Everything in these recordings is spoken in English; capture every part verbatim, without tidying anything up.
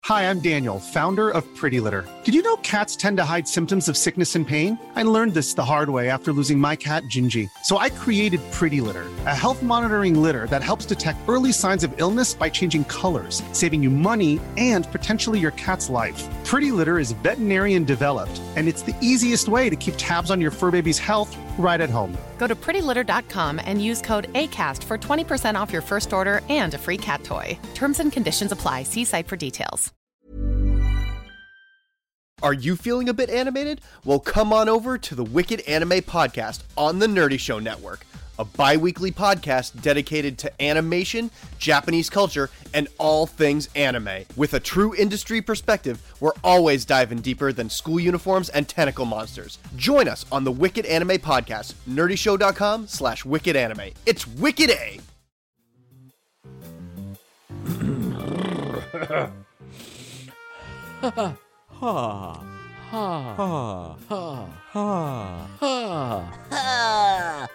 Hi, I'm Daniel, founder of Pretty Litter. Did you know cats tend to hide symptoms of sickness and pain? I learned this the hard way after losing my cat, Gingy. So I created Pretty Litter, a health monitoring litter that helps detect early signs of illness by changing colors, saving you money and potentially your cat's life. Pretty Litter is veterinarian developed, and it's the easiest way to keep tabs on your fur baby's health right at home. Go to pretty litter dot com and use code ACAST for twenty percent off your first order and a free cat toy. Terms and conditions apply. See site for details. Are you feeling a bit animated? Well, come on over to the Wicked Anime Podcast on the Nerdy Show Network, a bi-weekly podcast dedicated to animation, Japanese culture, and all things anime. With a true industry perspective, we're always diving deeper than school uniforms and tentacle monsters. Join us on the Wicked Anime Podcast, nerdyshow.com slash wicked anime. It's Wicked A! Ha ha ha ha ha ha.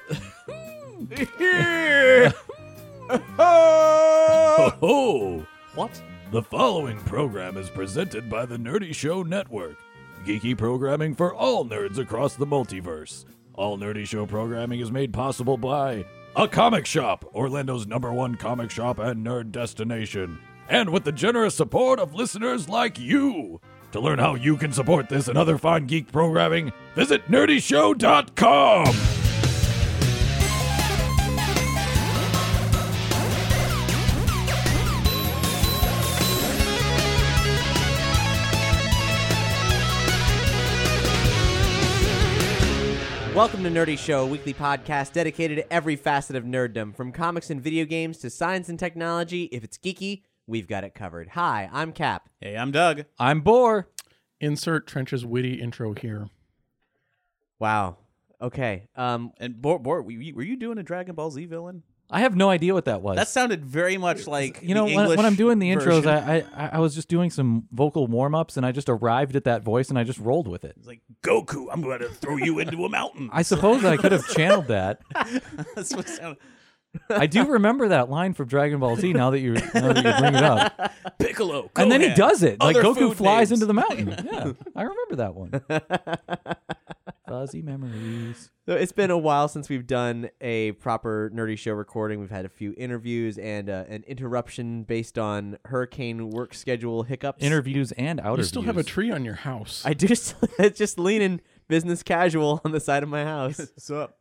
Oh, what? The following program is presented by the Nerdy Show Network. Geeky programming for all nerds across the multiverse. All Nerdy Show programming is made possible by A Comic Shop, Orlando's number one comic shop and nerd destination. And with the generous support of listeners like you. To learn how you can support this and other fine geek programming, visit nerdy show dot com. Welcome to Nerdy Show, a weekly podcast dedicated to every facet of nerddom, from comics and video games to science and technology. If it's geeky, we've got it covered. Hi, I'm Cap. Hey, I'm Doug. I'm Boar. Insert Trench's witty intro here. Wow. Okay. Um, And Bor, Bor, were you, were you doing a Dragon Ball Z villain? I have no idea what that was. That sounded very much like you know the when, English when I'm doing the intros, version. I, I I was just doing some vocal warm ups, and I just arrived at that voice, and I just rolled with it. It's like, Goku, I'm going to throw you into a mountain. I suppose I could have channeled that. That's what it sounded. I do remember that line from Dragon Ball Z. Now that you now that you bring it up, Piccolo, and then he Gohan, does it like other Goku food flies names. into the mountain. Yeah, I remember that one. Fuzzy memories. so it's been a while since we've done a proper Nerdy Show recording. We've had a few interviews and uh, an interruption based on hurricane work schedule hiccups. Interviews and outer You still have a views. tree on your house. I do still, it's just leaning business casual on the side of my house. What's up?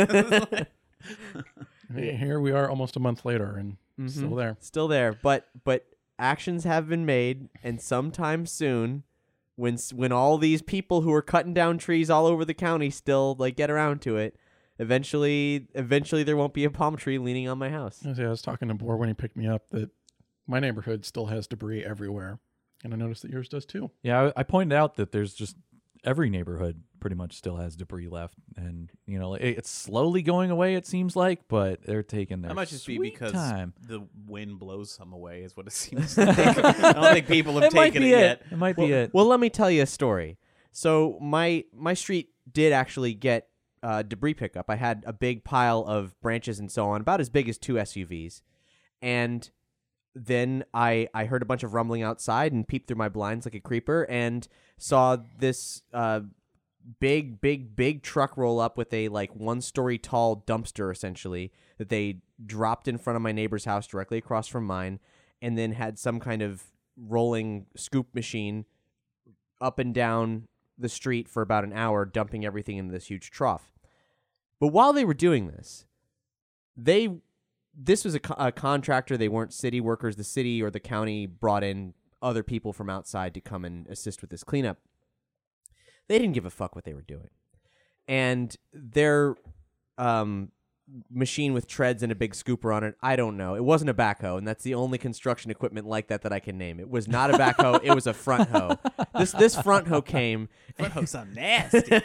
Hey, Here we are almost a month later and Mhm. still there. Still there, but but actions have been made, and sometime soon, when s- when all these people who are cutting down trees all over the county still like get around to it, eventually eventually there won't be a palm tree leaning on my house. I was- I was talking to Boar when he picked me up that my neighborhood still has debris everywhere, and I noticed that yours does too. Yeah, I, I pointed out that there's just every neighborhood pretty much still has debris left, and you know it, it's slowly going away. It seems like, but they're taking their That might just be sweet because time. the wind blows some away, is what it seems like. I don't think people have It might taken be it it. yet. It might Well, be it. well, let me tell you a story. So my my street did actually get uh, debris pickup. I had a big pile of branches and so on, about as big as two S U Vs, and then I I heard a bunch of rumbling outside and peeped through my blinds like a creeper and saw this uh, big big big truck roll up with a like one story tall dumpster essentially that they dropped in front of my neighbor's house directly across from mine, and then had some kind of rolling scoop machine up and down the street for about an hour, dumping everything into this huge trough. But while they were doing this, they this was a, co- a contractor. They weren't city workers. The city or the county brought in other people from outside to come and assist with this cleanup. They didn't give a fuck what they were doing. And their um, machine with treads and a big scooper on it, I don't know. It wasn't a backhoe, and that's the only construction equipment like that that I can name. It was not a backhoe. It was a front hoe. This this front hoe came. Front hoe sound nasty.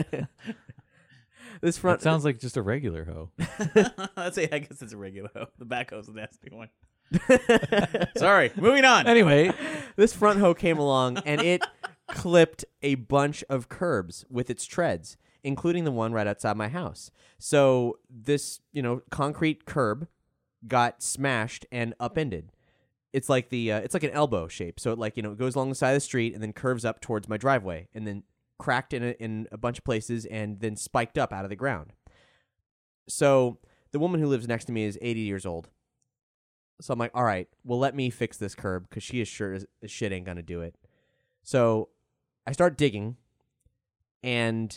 This front It sounds like just a regular hoe. I'd say I guess it's a regular hoe. The back hoe's a nasty one. Sorry, moving on. Anyway, this front hoe came along and it clipped a bunch of curbs with its treads, including the one right outside my house. So this, you know, concrete curb got smashed and upended. it's like the uh, it's like an elbow shape. So it like, you know, it goes along the side of the street and then curves up towards my driveway and then cracked in a, in a bunch of places and then spiked up out of the ground. So the woman who lives next to me is eighty years old. So I'm like, all right, well, let me fix this curb because she is sure as shit ain't going to do it. So I start digging, and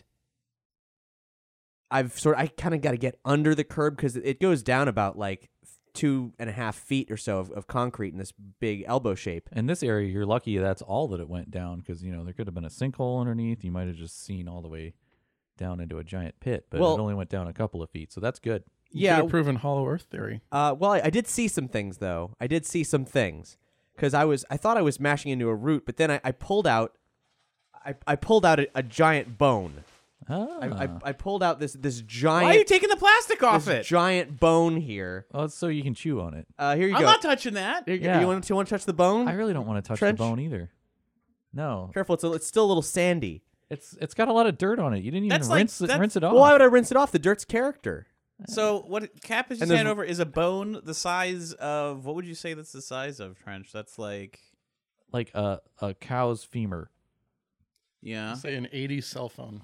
I've sort of, I kind of got to get under the curb because it goes down about like two and a half feet or so of, of concrete in this big elbow shape. In this area, you're lucky that's all that it went down because, you know, there could have been a sinkhole underneath. You might have just seen all the way down into a giant pit, but Well- it only went down a couple of feet, so that's good. You Yeah. could have proven Hollow Earth theory. Uh, well, I, I did see some things though. I did see some things because I was I thought I was smashing into a root, but then I, I pulled out, I, I pulled out a, a giant bone. Ah. I, I I pulled out this this giant. Why are you taking the plastic off this it? giant bone here. Oh, it's so you can chew on it. Uh, here you I'm go. not touching that. Here you, go. Yeah. you want to want to touch the bone? I really don't want to touch Trench? the bone either. No, Careful, it's a, it's still a little sandy. it's it's got a lot of dirt on it. You didn't even That's like- rinse it, that's- rinse it off. Well, why would I rinse it off? The dirt's character. So what Cap is And just there's- hand over is a bone the size of, what would you say that's the size of, Trench? That's like, Like a a cow's femur. yeah, Say an eighties cell phone.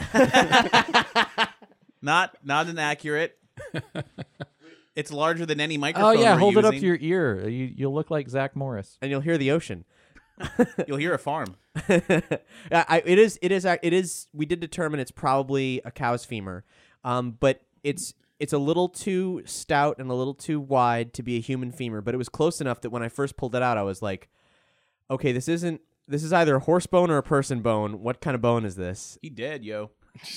not not inaccurate. It's larger than any microphone. Oh yeah, we're hold it up to using. your ear. You you'll look like Zach Morris. And you'll hear the ocean. You'll hear a farm. Yeah, I, it is. It is. ac- It is. We did determine it's probably a cow's femur, um, but it's it's a little too stout and a little too wide to be a human femur. But it was close enough that when I first pulled it out, I was like, okay, this isn't. This is either a horse bone or a person bone. What kind of bone is this? He dead, yo.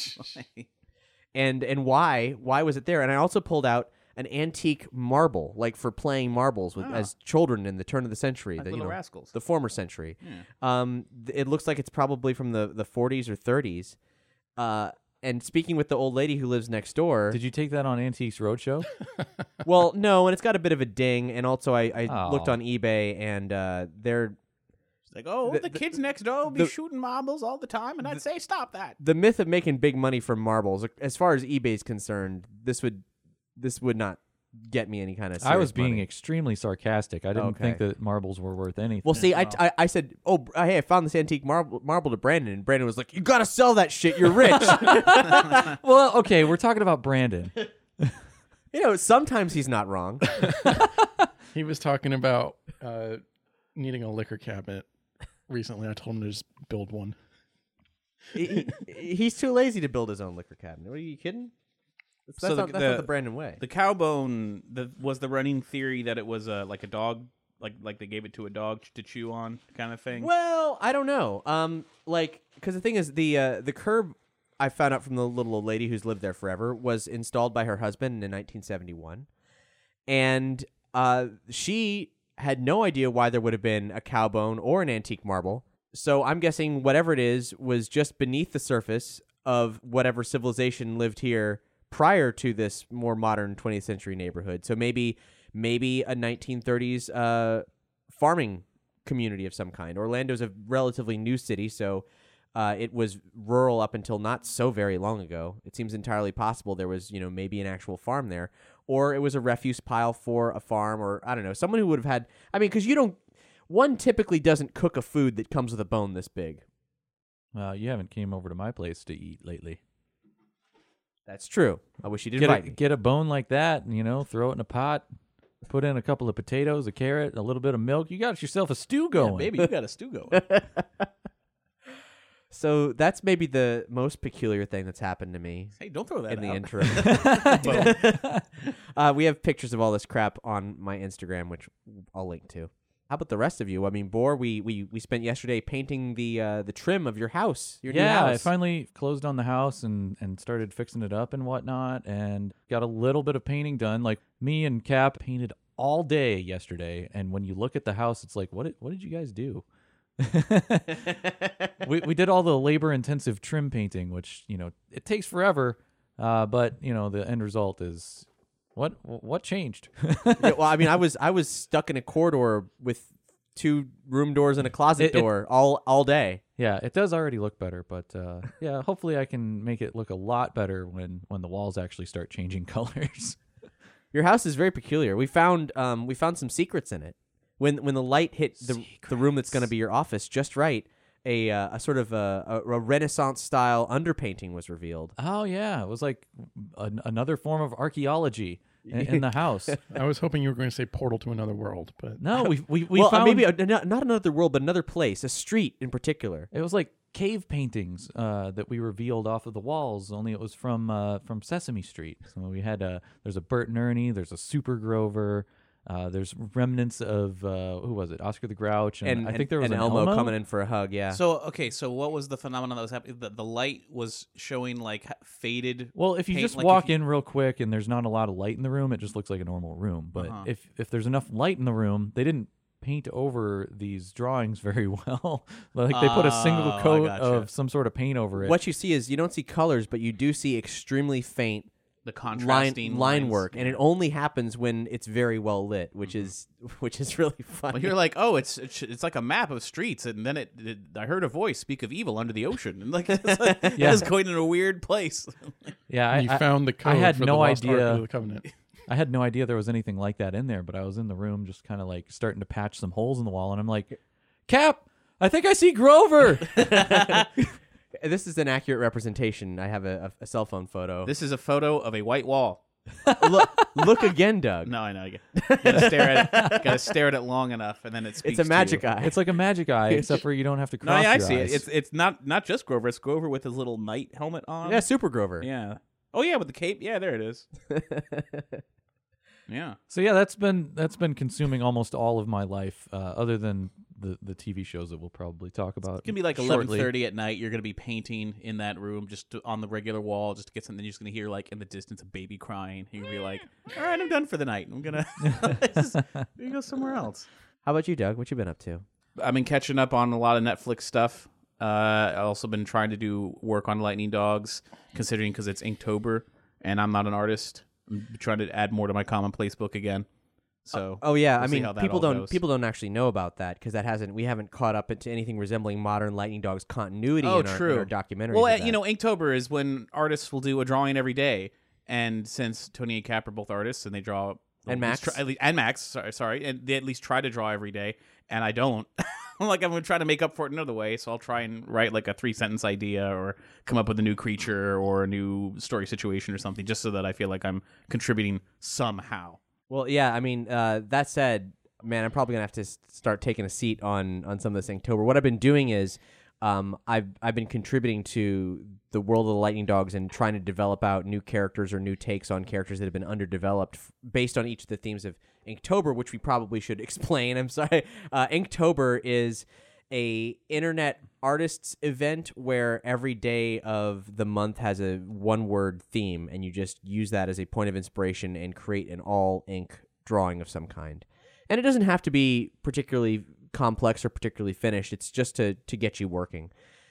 And and why? Why was it there? And I also pulled out an antique marble, like for playing marbles with, Ah. as children in the turn of the century, Like the, you little know, rascals. the former century. Yeah. Um, th- it looks like it's probably from the, the forties or thirties. Uh, and speaking with the old lady who lives next door, Did you take that on Antiques Roadshow? well, no, and it's got a bit of a ding. And also, I, I looked Aw. on eBay, and uh, they're It's like, oh, The- the, the- kids next door be the- shooting marbles all the time, and I'd say, stop that. the myth of making big money from marbles. As far as eBay's concerned, this would this would not get me any kind of. I was serious being money. extremely sarcastic. I didn't Okay. think that marbles were worth anything. Well, see, I, I, I said, oh, br- hey, I found this antique marble, marble to Brandon, and Brandon was like, you gotta sell that shit. You're rich. well, okay, we're talking about Brandon. You know, sometimes he's not wrong. He was talking about uh, needing a liquor cabinet recently. I told him to just build one. he, he- he's too lazy to build his own liquor cabinet. Are you kidding? That's, So that's, the- not, that's the- not the Brandon way. The cow bone the, was the running theory that it was uh, like a dog, like like they gave it to a dog to chew on, kind of thing. Well, I don't know. Um, like, because the thing is, the uh, the curb I found out from the little old lady who's lived there forever was installed by her husband in nineteen seventy-one, and uh, she had no idea why there would have been a cow bone or an antique marble. So I'm guessing whatever it is was just beneath the surface of whatever civilization lived here prior to this more modern twentieth century neighborhood. So maybe maybe a nineteen thirties uh, farming community of some kind. Orlando's a relatively new city, so uh, it was rural up until not so very long ago. It seems entirely possible there was, you know, maybe an actual farm there, or it was a refuse pile for a farm, or I don't know, someone who would have had. I mean, because you don't. One typically doesn't cook a food that comes with a bone this big. Uh, you haven't came over to my place to eat lately. That's true. I wish you'd Get invite a, me. get a bone like that, you know, throw it in a pot, put in a couple of potatoes, a carrot, a little bit of milk. You got yourself a stew going. Yeah, baby, you got a stew going. So that's maybe the most peculiar thing that's happened to me Hey, don't throw that in the out. interim. uh, we have pictures of all this crap on my Instagram, which I'll link to. How about the rest of you? I mean, Boar, we we, we spent yesterday painting the uh, the trim of your house. Your new Yeah, I house. finally closed on the house and, and started fixing it up and whatnot and got a little bit of painting done. Like me and Cap painted all day yesterday, and when you look at the house, it's like, what did, what did you guys do? we we did all the labor intensive trim painting, which, you know, it takes forever, uh, but you know, the end result is what what changed? Yeah, well, I mean, I was I was stuck in a corridor with two room doors and a closet It- it- door all all day. Yeah, it does already look better, but uh, yeah, hopefully I can make it look a lot better when, when the walls actually start changing colors. Your house is very peculiar. We found um we found some secrets in it. when when the light hit the the room that's going to be your office just right, a uh, a sort of a, a Renaissance style underpainting was revealed. Oh yeah, it was like an, another form of archaeology in, in the house. I was hoping you were going to say portal to another world, but No, we we we well, uh, found maybe a, not, not another world, but another place, a street in particular. it was like cave paintings uh, that we revealed off of the walls. Only it was from uh, from Sesame Street. So we had a there's a Bert and Ernie, there's a Super Grover. Uh, there's remnants of uh, who was it? Oscar the Grouch, and, And I think there was and an Elmo, Elmo coming in for a hug. Yeah. So okay, so what was the phenomenon that was happening? The, the light was showing like h- faded. Well, if you paint, just like walk if you- in real quick and there's not a lot of light in the room, it just looks like a normal room. But Uh-huh. if if there's enough light in the room, they didn't paint over these drawings very well. Like they put a single Oh, I coat gotcha. of some sort of paint over it. what you see is you don't see colors, but you do see extremely faint the line contrasting line lines. work, and it only happens when it's very well lit, which is which is really funny. Well, you're like, oh, it's it's it's like a map of streets, and then it, it I heard a voice speak of evil under the ocean, and like it's, like, Yeah. it's going in a weird place. yeah, I, you I, found the code I had for no the Lost Ark idea. of the Covenant. I had no idea there was anything like that in there, but I was in the room just kind of like starting to patch some holes in the wall, and I'm like, Cap, I think I see Grover. This is an accurate representation. I have a, a, a cell phone photo. This is a photo of a white wall. look, look again, Doug. No, I know. You gotta stare at it, gotta stare at it long enough, and then it speaks It's a to magic you. eye. It's like a magic eye, except for you don't have to No, cross yeah, I your see eyes. it. It's it's not not just Grover. It's Grover with his little knight helmet on. yeah, Super Grover. Yeah. Oh yeah, with the cape. Yeah, there it is. Yeah. So yeah, that's been that's been consuming almost all of my life, uh, other than the the T V shows that we'll probably talk about. It's gonna be like eleven shortly. thirty at night. You're gonna be painting in that room, just to, on the regular wall, just to get something. You're just gonna hear like in the distance a baby crying. You're gonna be like, "All right, I'm done for the night. I'm gonna just, I'm gonna go somewhere else." How about you, Doug? What you been up to? I've been catching up on a lot of Netflix stuff. Uh, I've also been trying to do work on Lightning Dogs, considering because it's Inktober and I'm not an artist. I'm trying to add more to my commonplace book again. So Oh yeah, we'll I see mean how that people all don't goes. people don't actually know about that because that hasn't we haven't caught up into anything resembling modern Lightning Dogs continuity Oh, in our, true. in our documentaries. Well, of uh, that. you know, Inktober is when artists will do a drawing every day, and since Tony and Cap are both artists, and they draw And at least Max. try- at least, and Max, sorry, sorry, and they at least try to draw every day, and I don't. I'm like I'm gonna try to make up for it another way, so I'll try and write like a three sentence idea or come up with a new creature or a new story situation or something, just so that I feel like I'm contributing somehow. Well, yeah, I mean, uh, that said, man, I'm probably gonna have to s- start taking a seat on on some of this Inktober. What I've been doing is, um, I've I've been contributing to the world of the Lightning Dogs and trying to develop out new characters or new takes on characters that have been underdeveloped f- based on each of the themes of Inktober, which we probably should explain. I'm sorry. Uh, Inktober is a internet artists event where every day of the month has a one word theme, and you just use that as a point of inspiration and create an all ink drawing of some kind. And it doesn't have to be particularly complex or particularly finished. It's just to to get you working.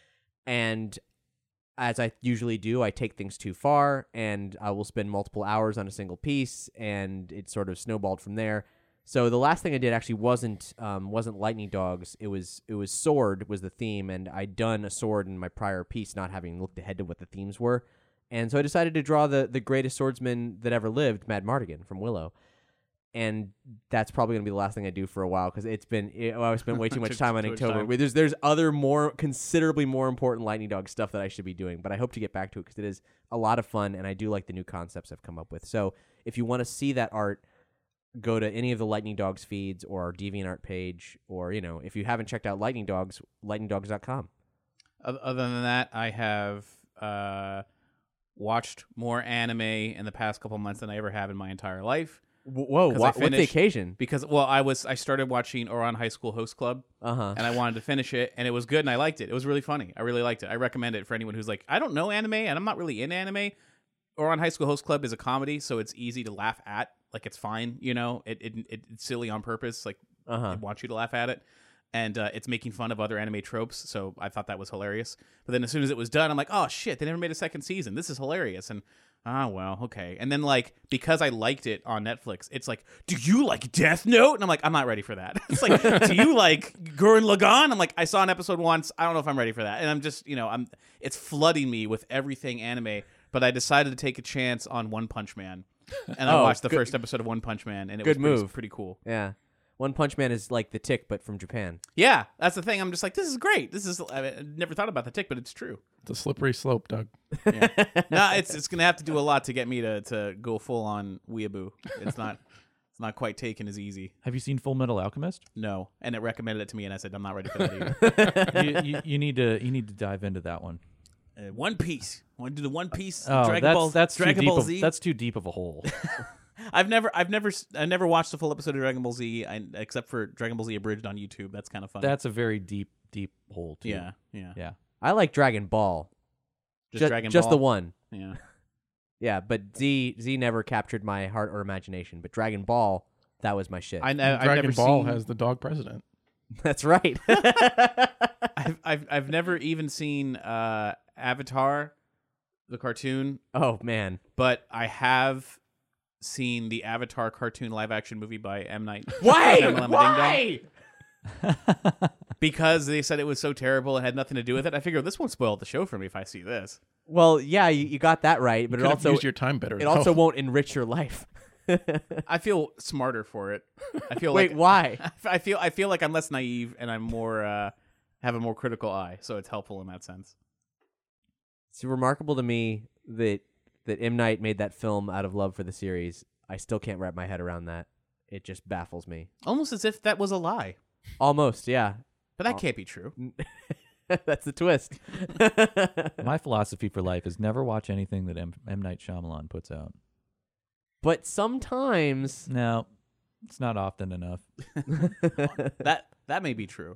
And as I usually do, I take things too far, and I will spend multiple hours on a single piece, and it sort of snowballed from there. So the last thing I did actually wasn't um, wasn't Lightning Dogs. It was it was Sword was the theme, and I'd done a Sword in my prior piece, not having looked ahead to what the themes were. And so I decided to draw the the greatest swordsman that ever lived, Mad Mardigan from Willow. And that's probably going to be the last thing I do for a while because it's been it, well, I spent way too much Took time on too much Inktober. time. Wait, There's there's other more considerably more important Lightning Dog stuff that I should be doing, but I hope to get back to it because it is a lot of fun, and I do like the new concepts I've come up with. So if you want to see that art, go to any of the Lightning Dogs feeds or our DeviantArt page, or you know, if you haven't checked out Lightning Dogs, lightning dogs dot com. Oth- Other than that, I have uh, watched more anime in the past couple months than I ever have in my entire life. Whoa, 'Cause I wha- what's the finished- occasion? Because well, I was I started watching Ouran High School Host Club, Uh huh. and I wanted to finish it, and it was good, and I liked it. It was really funny. I really liked it. I recommend it for anyone who's like, I don't know anime, and I'm not really in anime. Ouran High School Host Club is a comedy, so it's easy to laugh at. Like it's fine, you know. It, it, it it's silly on purpose. Like Uh huh. I want you to laugh at it. And uh, it's making fun of other anime tropes, so I thought that was hilarious. But then as soon as it was done, I'm like, oh shit, they never made a second season. This is hilarious. And ah, well, okay. And then like because I liked it on Netflix, it's like, do you like Death Note? And I'm like, I'm not ready for that. It's like, do you like Gurren Lagann? I'm like, I saw an episode once. I don't know if I'm ready for that. And I'm just, you know, I'm. It's flooding me with everything anime. But I decided to take a chance on One Punch Man, and I Oh, watched the good- first episode of One Punch Man, and it good was pretty, move. pretty cool. Yeah. One Punch Man is like The Tick, but from Japan. Yeah, that's the thing. I'm just like, this is great. This is. I mean, I never thought about The Tick, but it's true. It's a slippery slope, Doug. Yeah. No, it's it's gonna have to do a lot to get me to, to go full on weeaboo. It's not it's not quite taken as easy. Have you seen Full Metal Alchemist? No, and it recommended it to me, and I said I'm not ready for that either. you, you, you need to you need to dive into that one. uh, One Piece. Want to do the One Piece? Oh, Dragon that's Ball. that's too Dragon deep Ball of, Z. that's too deep of a hole. I've never, I've never, s- I never watched a full episode of Dragon Ball Z, I, except for Dragon Ball Z abridged on YouTube. That's kind of fun. That's a very deep deep hole too. yeah, yeah, Yeah. I like Dragon Ball. Just Ju- Dragon just Ball. the one. Yeah. Yeah, but Z Z never captured my heart or imagination. But Dragon Ball, that was my shit. I, I, I've Dragon never Ball seen, has the dog president. That's right. I've, I've, I've never even seen uh, Avatar, the cartoon, Oh man. but I have seen the Avatar cartoon live action movie by M. Night. Why? Shyamalan Why? Because they said it was so terrible and had nothing to do with it. I figured this won't spoil the show for me if I see this. Well, yeah, you, you got that right, but You it could have also used your time better. it though. also won't enrich your life. I feel smarter for it. I feel Wait, like why? I feel I feel like I'm less naive and I'm more uh, have a more critical eye, so it's helpful in that sense. It's remarkable to me that that M. Night made that film out of love for the series. I still can't wrap my head around that. It just baffles me. Almost as if that was a lie, Almost, yeah. but that can't be true. That's the twist. My philosophy for life is never watch anything that M. M. Night Shyamalan puts out. But sometimes No, it's not often enough. That that may be true.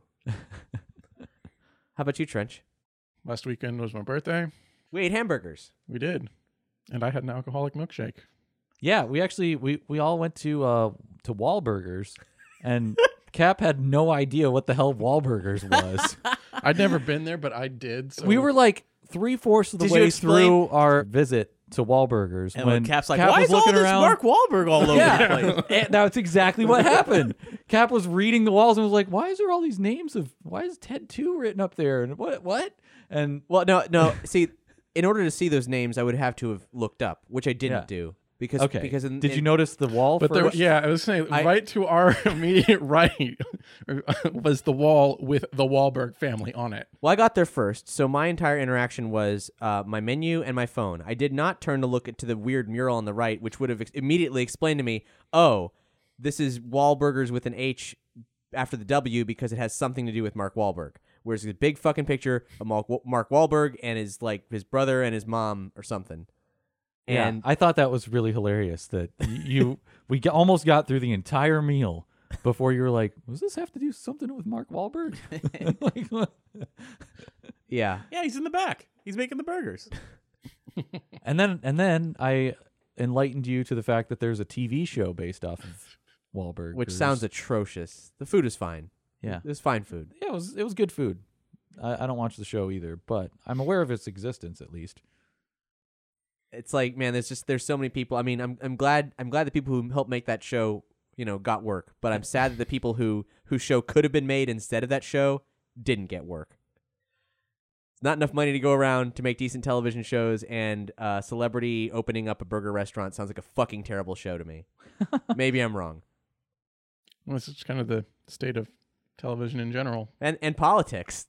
How about you, Trench? Last weekend was my birthday. We ate hamburgers. We did, and I had an alcoholic milkshake. Yeah, we actually we, we all went to uh to Wahlburgers, and Cap had no idea what the hell Wahlburgers was. I'd never been there, but I did. So We were like three fourths of the Did you way explain- through our visit to Wahlburgers And when when Cap's like, Cap why was is all looking this around. Mark Wahlberg all over the Yeah, place? and that's exactly what happened. Cap was reading the walls and was like, "Why is there all these names of? Why is Ted Two written up there? And what? What?" And Well, no, no. See, in order to see those names, I would have to have looked up, which I didn't Yeah. do because okay, because in, did you in- notice the wall? But there, first? yeah, I was saying, I- right to our immediate right was the wall with the Wahlberg family on it. Well, I got there first, so my entire interaction was uh, my menu and my phone. I did not turn to look at to the weird mural on the right, which would have ex- immediately explained to me, oh, this is Wahlburgers with an H after the W because it has something to do with Mark Wahlberg. Whereas it's a big fucking picture of Mark Mark Wahlberg and his like his brother and his mom or something. Yeah, And I thought that was really hilarious that y- you we g- almost got through the entire meal before you were like, "Does this have to do something with Mark Wahlberg?" Like, what? yeah, Yeah, he's in the back. He's making the burgers. and then and then I enlightened you to the fact that there's a T V show based off of Wahlberg, which sounds atrocious. The food is fine. yeah, It was fine food. yeah. It was it was good food. I, I don't watch the show either, but I'm aware of its existence at least. It's like, man, there's just there's so many people. I mean, I'm I'm glad I'm glad the people who helped make that show, you know, got work. But I'm sad that the people who whose show could have been made instead of that show didn't get work. It's not enough money to go around to make decent television shows, and uh, celebrity opening up a burger restaurant sounds like a fucking terrible show to me. Maybe I'm wrong. Well, it's just kind of the state of television in general. And and politics.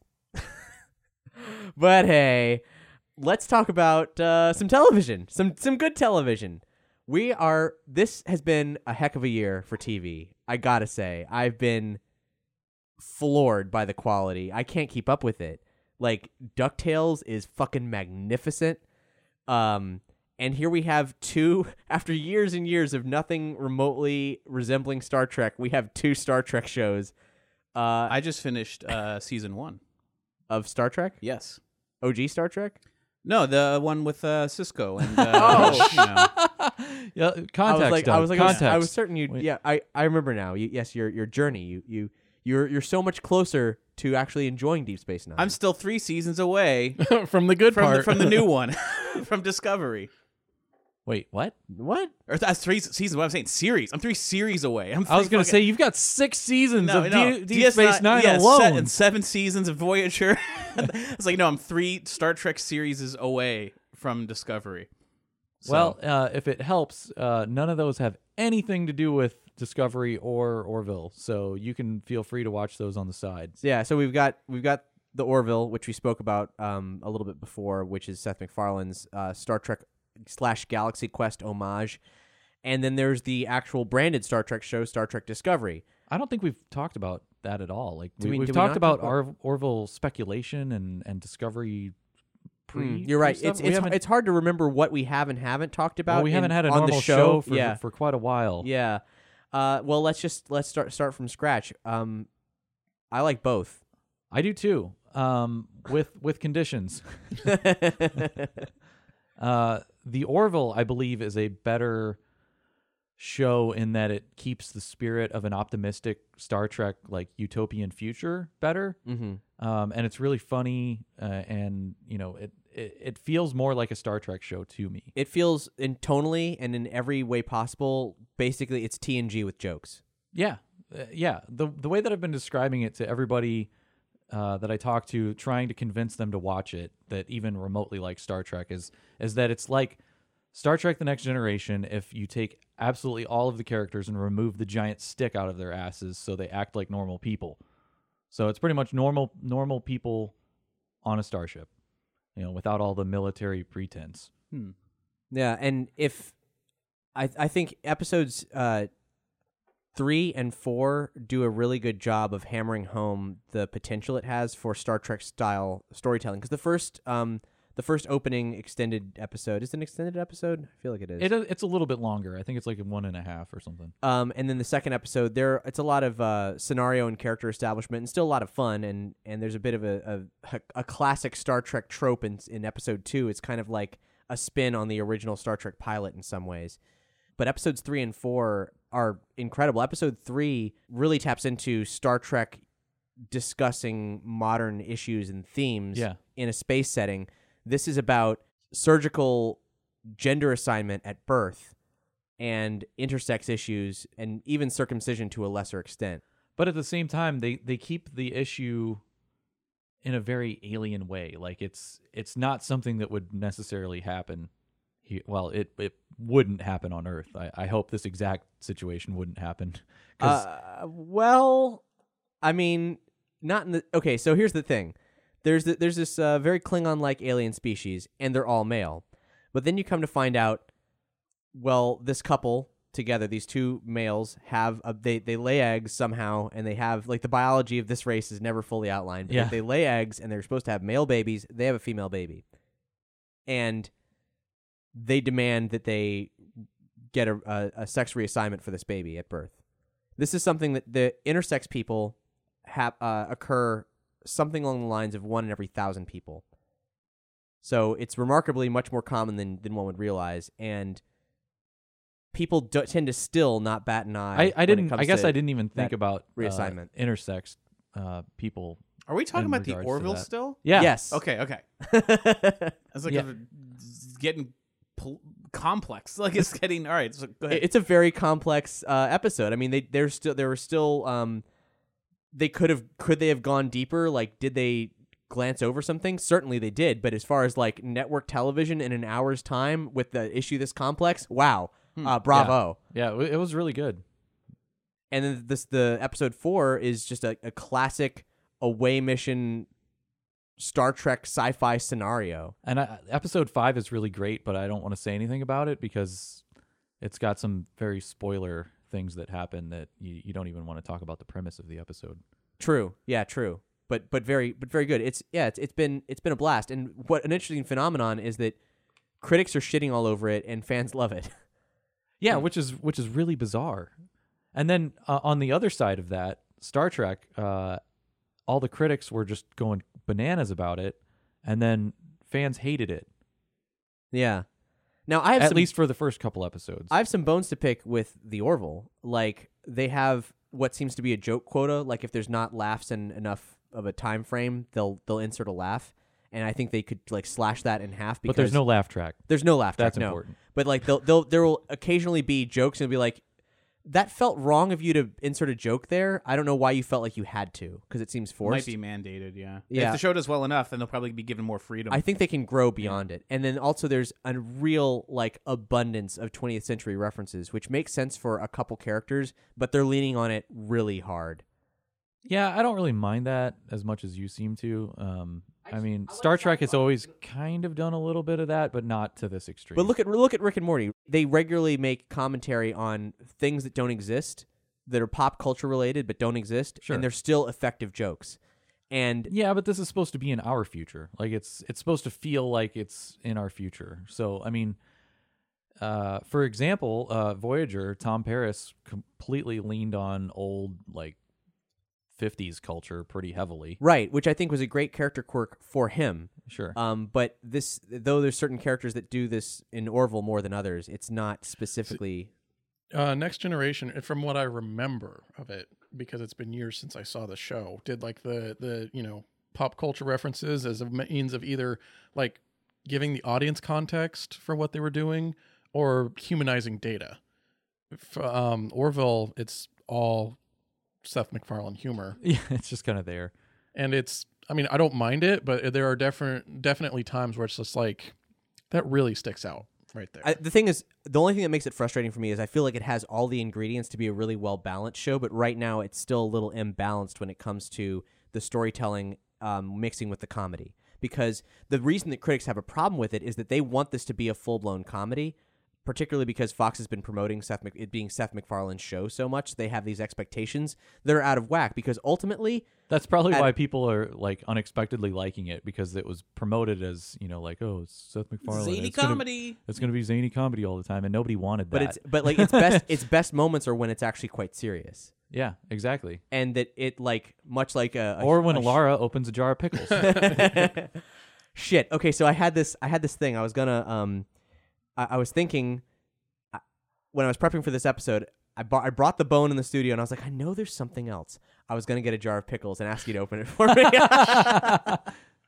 But hey, let's talk about uh, some television, some some good television. We are. This has been a heck of a year for T V. I gotta say, I've been floored by the quality. I can't keep up with it. Like DuckTales is fucking magnificent. Um, and here we have two. After years and years of nothing remotely resembling Star Trek, we have two Star Trek shows. Uh, I just finished uh, season one. of Star Trek, Yes. O G Star Trek. No, the one with uh, Cisco and uh, Oh. you know. Yeah, context. I was like, Doug, I was like, I was, context. I was certain you. Wait. Yeah, I, I remember now. You, yes, your your journey. You you you're you're so much closer to actually enjoying Deep Space Nine. I'm still three seasons away From the good from part. the, from the new one, from Discovery. Wait, what? what? Or that's three seasons. What I'm saying, series. I'm three series away. I'm I was three going to say fucking- you've got six seasons no, of no. D- Deep D S Space Nine yeah, alone. se- and seven seasons of Voyager. It's like no, I'm three Star Trek series away from Discovery. So- Well, uh, if it helps, uh, none of those have anything to do with Discovery or Orville, so you can feel free to watch those on the side. Yeah, so we've got we've got the Orville, which we spoke about um, a little bit before, which is Seth MacFarlane's uh, Star Trek slash Galaxy Quest homage, and then there's the actual branded Star Trek show, Star Trek Discovery. I don't think we've talked about that at all. Like Do we, we- we've do we talked not about, talk about- Ar- Orville speculation and, and Discovery. Pre, Mm, you're right. pre-stuff. It's We it's, haven't- it's hard to remember what we have and haven't talked about. well, we haven't in- had a on normal the show. for yeah, for quite a while. yeah. Uh, well, let's just let's start start from scratch. Um, I like both. I do too. Um, with with conditions. Uh, the Orville, I believe, is a better show in that it keeps the spirit of an optimistic Star Trek, like utopian future, better. Mm-hmm. Um, and it's really funny, uh, and you know, it, it it feels more like a Star Trek show to me. It feels in tonally and in every way possible. Basically, it's T N G with jokes. Yeah, uh, yeah. The the way that I've been describing it to everybody uh, that I talk to, trying to convince them to watch it, that even remotely like Star Trek, is is that it's like Star Trek: The Next Generation if you take absolutely all of the characters and remove the giant stick out of their asses so they act like normal people. So it's pretty much normal normal people on a starship, you know, without all the military pretense. Hmm. Yeah, and if I I think episodes uh, three and four do a really good job of hammering home the potential it has for Star Trek style storytelling. Because the first um the first opening extended episode is it an extended episode. I feel like it is. It it's a little bit longer. I think it's like one and a half or something. Um, and then the second episode, there it's a lot of uh, scenario and character establishment, and still a lot of fun. And, and there's a bit of a, a a classic Star Trek trope in in episode two. It's kind of like a spin on the original Star Trek pilot in some ways. But episodes three and four are incredible. Episode three really taps into Star Trek discussing modern issues and themes Yeah. in a space setting. This is about surgical gender assignment at birth and intersex issues and even circumcision to a lesser extent. But at the same time, they, they keep the issue in a very alien way. Like it's it's not something that would necessarily happen. He, well, it it wouldn't happen on Earth. I, I hope this exact situation wouldn't happen. 'Cause- Uh, well, I mean, not in the... Okay, so here's the thing. There's the, there's this uh, very Klingon-like alien species, and they're all male. But then you come to find out, well, this couple together, these two males, have a, they they lay eggs somehow, and they have like the biology of this race is never fully outlined. But Yeah. they lay eggs, and they're supposed to have male babies. They have a female baby, and they demand that they get a, a, a sex reassignment for this baby at birth. This is something that the intersex people have uh, occur something along the lines of one in every thousand people. So it's remarkably much more common than, than one would realize, and people do, tend to still not bat an eye. I, I when it didn't. comes I guess to I didn't even think that about reassessment. uh, intersex uh, people. Are we talking in about the regards to Orville that. still? Yeah. Yes. Okay, okay. I was like, Yeah. it's getting pol- complex. Like it's getting all right. So go ahead. It's a very complex uh, episode. I mean, they there's still there were still um, they could have could they have gone deeper? Like, did they glance over some things? Certainly they did. But as far as like network television in an hour's time with the issue this complex, wow, uh, bravo. Yeah, it, it was really good. And then this the episode four is just a, a classic away mission Star Trek sci-fi scenario. And I, episode five is really great, but I don't want to say anything about it because it's got some very spoiler things that happen that you, you don't even want to talk about the premise of the episode. True. Yeah, true. But but very but very good. It's yeah, it's it's been it's been a blast. And what an interesting phenomenon is that critics are shitting all over it and fans love it. Yeah, which is which is really bizarre. And then uh, on the other side of that, Star Trek, uh, all the critics were just going bananas about it, and then fans hated it. Yeah. Now I have At some, least for the first couple episodes. I have some bones to pick with the Orville. Like they have what seems to be a joke quota. Like if there's not laughs in enough of a time frame, they'll they'll insert a laugh. And I think they could like slash that in half because but there's no laugh track. there's no laugh track. That's no. important. But like they'll, they'll there will occasionally be jokes and it'll be like that felt wrong of you to insert a joke there. I don't know why you felt like you had to, because it seems forced. Might be mandated, yeah. Yeah. If the show does well enough, then they'll probably be given more freedom. I think they can grow beyond it. And then also there's a real like abundance of twentieth century references, which makes sense for a couple characters, but they're leaning on it really hard. Yeah, I don't really mind that as much as you seem to. Um, I mean, Star Trek has always kind of done a little bit of that, but not to this extreme. But look at look at Rick and Morty. They regularly make commentary on things that don't exist, that are pop culture related but don't exist, Sure. and they're still effective jokes. And yeah, but this is supposed to be in our future. Like it's it's supposed to feel like it's in our future. So I mean, uh, for example, uh, Voyager, Tom Paris completely leaned on old like fifties culture pretty heavily. right, which I think was a great character quirk for him. Sure. Um, but this, though, there's certain characters that do this in Orville more than others. It's not specifically. Uh, Next Generation, from what I remember of it, because it's been years since I saw the show, did like the the you know pop culture references as a means of either like giving the audience context for what they were doing or humanizing Data. For, um, Orville, it's all Seth MacFarlane humor. Yeah, it's just kind of there. And it's, I mean, I don't mind it, but there are different, definitely times where it's just like, that really sticks out right there. I, the thing is, the only thing that makes it frustrating for me is I feel like it has all the ingredients to be a really well balanced show, but right now it's still a little imbalanced when it comes to the storytelling um, mixing with the comedy. Because the reason that critics have a problem with it is that they want this to be a full blown comedy. Particularly because Fox has been promoting Seth Mac- it being Seth MacFarlane's show so much, they have these expectations that are out of whack. Because ultimately, That's probably At- why people are like unexpectedly liking it, because it was promoted as, you know, like, oh, it's Seth MacFarlane. Zany it's gonna- comedy. it's going to be zany comedy all the time, and nobody wanted that. but it's but like its best its best moments are when it's actually quite serious, yeah, exactly. and that it like much like a, a Or when a sh- Alara opens a jar of pickles. Shit. Okay, so I had this. I had this thing. I was gonna. Um, I, I was thinking I, when I was prepping for this episode. I bought. I brought the bone in the studio, and I was like, I know there's something else. I was gonna get a jar of pickles and ask you to open it for me. Uh,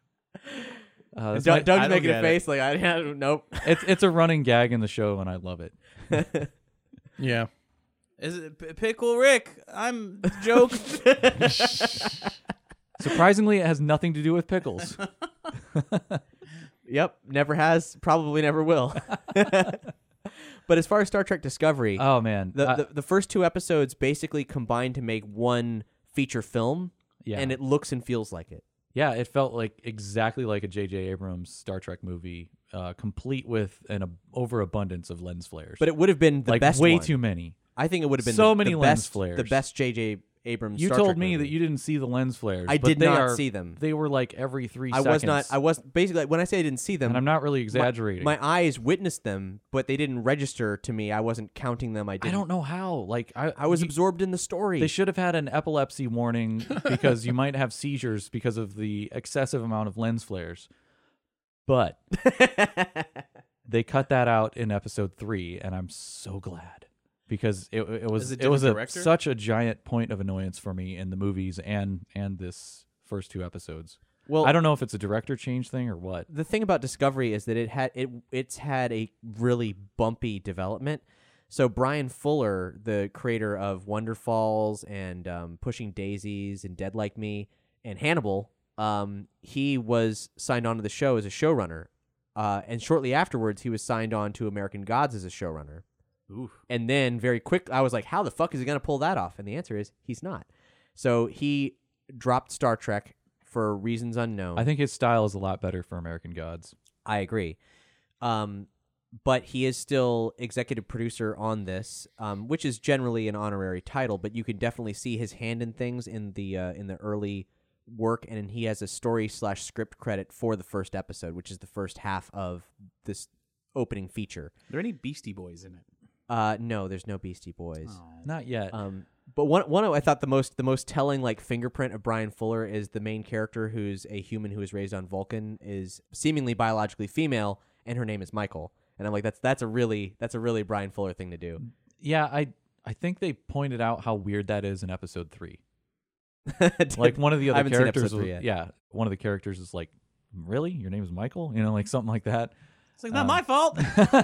And that's Doug, my- Doug's I don't making a get face like I nope. it's it's a running gag in the show, and I love it. yeah. Is it P- Pickle Rick? I'm joke. Surprisingly, it has nothing to do with pickles. Yep, never has, probably never will. But as far as Star Trek Discovery, Oh man, the, I- the the first two episodes basically combined to make one feature film, yeah, and it looks and feels like it. yeah, it felt like exactly like a J J Abrams Star Trek movie, uh, complete with an ab- overabundance of lens flares. But it would have been the like best way one. too many. I think it would have been So the, many the lens best, flares. the best J J Abrams. You Star told Trek me movie. that you didn't see the lens flares. I but did they not are- see them. They were like every three I seconds. was not. I was basically when I say I didn't see them. and I'm not really my- exaggerating. My, eyes witnessed them, but they didn't register to me. I wasn't counting them. I I didn't. don't know how. Like I, I was you- absorbed in the story. They should have had an epilepsy warning because you might have seizures because of the excessive amount of lens flares. But they cut that out in episode three, and I'm so glad because it it was Is it it was a, different director? such a giant point of annoyance for me in the movies and and this first two episodes. well, I don't know if it's a director change thing or what. the thing about Discovery is that it had it it's had a really bumpy development. So Brian Fuller, the creator of Wonder Falls and um, Pushing Daisies and Dead Like Me and Hannibal, um, he was signed on to the show as a showrunner. Uh, and shortly afterwards, he was signed on to American Gods as a showrunner. Oof. And then very quick, I was like, how the fuck is he going to pull that off? And the answer is he's not. So he dropped Star Trek for reasons unknown. I think his style is a lot better for American Gods. I agree. Um, but he is still executive producer on this, um, which is generally an honorary title, but you can definitely see his hand in things in the uh, in the early work, and he has a story slash script credit for the first episode, which is the first half of this opening feature. Are there any Beastie Boys in it? Uh, no, there's no Beastie Boys. Not yet. Um, but one one I thought the most the most telling like fingerprint of Brian Fuller is the main character, who's a human who is raised on Vulcan, is seemingly biologically female, and her name is Michael. And I'm like, that's that's a really that's a really Brian Fuller thing to do. yeah, I I think they pointed out how weird that is in episode three. Like one of the I other haven't seen characters, episode three was- yet. yeah, one of the characters is like, "Really, your name is Michael?" You know, like something like that. It's like not Um, my fault.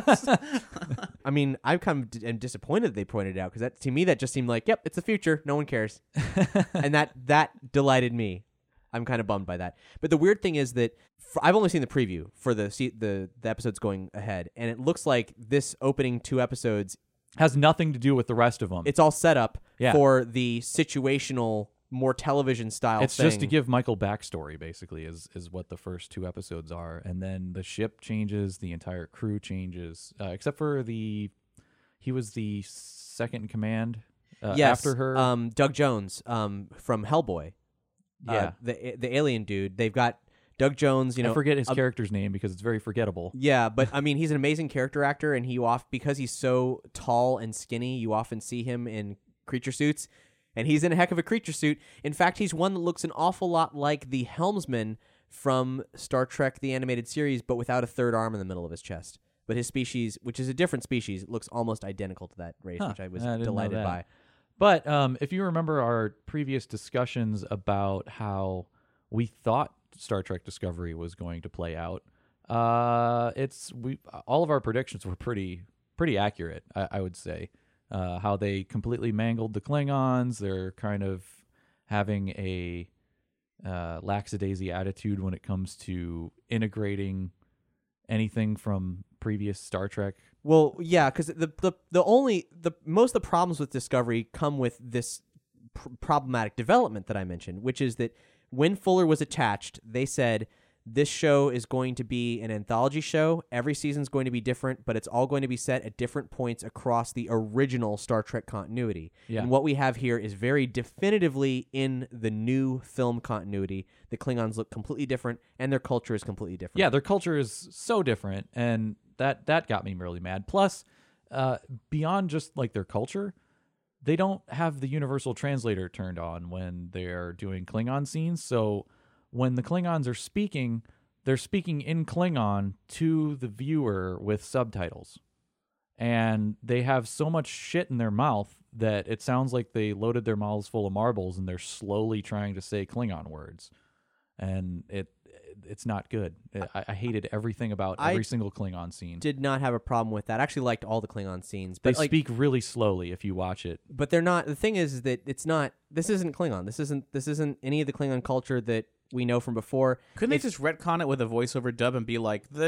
I mean, I'm kind of d- am disappointed that they pointed it out because that to me that just seemed like, yep, it's the future. No one cares, and that that delighted me. I'm kind of bummed by that. But the weird thing is that f I've only seen the preview for the se- the the episodes going ahead, and it looks like this opening two episodes, Has nothing to do with the rest of them. it's all set up Yeah. for the situational, more television style. It's thing. just to give Michael backstory, basically, is is what the first two episodes are, and then the ship changes, the entire crew changes, uh, except for the he was the second in command uh, yes, after her. um, Doug Jones um, from Hellboy. yeah, uh, the the alien dude. They've got Doug Jones. You know, I forget his um, character's name because it's very forgettable. Yeah, but I mean, he's an amazing character actor, and he off because he's so tall and skinny. You often see him in creature suits, and he's in a heck of a creature suit. In fact, he's one that looks an awful lot like the helmsman from Star Trek: The Animated Series, but without a third arm in the middle of his chest. But his species, which is a different species, looks almost identical to that race, Huh, which I was I didn't know delighted that. by. But um, if you remember our previous discussions about how we thought Star Trek Discovery was going to play out, uh, it's we all of our predictions were pretty pretty accurate. I, I would say uh, how they completely mangled the Klingons. They're kind of having a uh, lackadaisy attitude when it comes to integrating anything from previous Star Trek. Well, yeah, because the, the the only the most of the problems with Discovery come with this pr- problematic development that I mentioned, which is that when Fuller was attached, they said this show is going to be an anthology show. Every season's going to be different, but it's all going to be set at different points across the original Star Trek continuity. Yeah. And what we have here is very definitively in the new film continuity. The Klingons look completely different, and their culture is completely different. Yeah, their culture is so different, and that that got me really mad. Plus, uh, beyond just like their culture, they don't have the universal translator turned on when they're doing Klingon scenes. So when the Klingons are speaking, they're speaking in Klingon to the viewer with subtitles. And they have so much shit in their mouth that it sounds like they loaded their mouths full of marbles and they're slowly trying to say Klingon words. And it it's not good. I, I hated everything about I every single Klingon scene. Did not have a problem with that. I actually liked all the Klingon scenes. They But like, speak really slowly if you watch it. but they're not. The thing is, is that it's not. This isn't Klingon. This isn't. This isn't any of the Klingon culture that we know from before. Couldn't they It's- just retcon it with a voiceover dub and be like the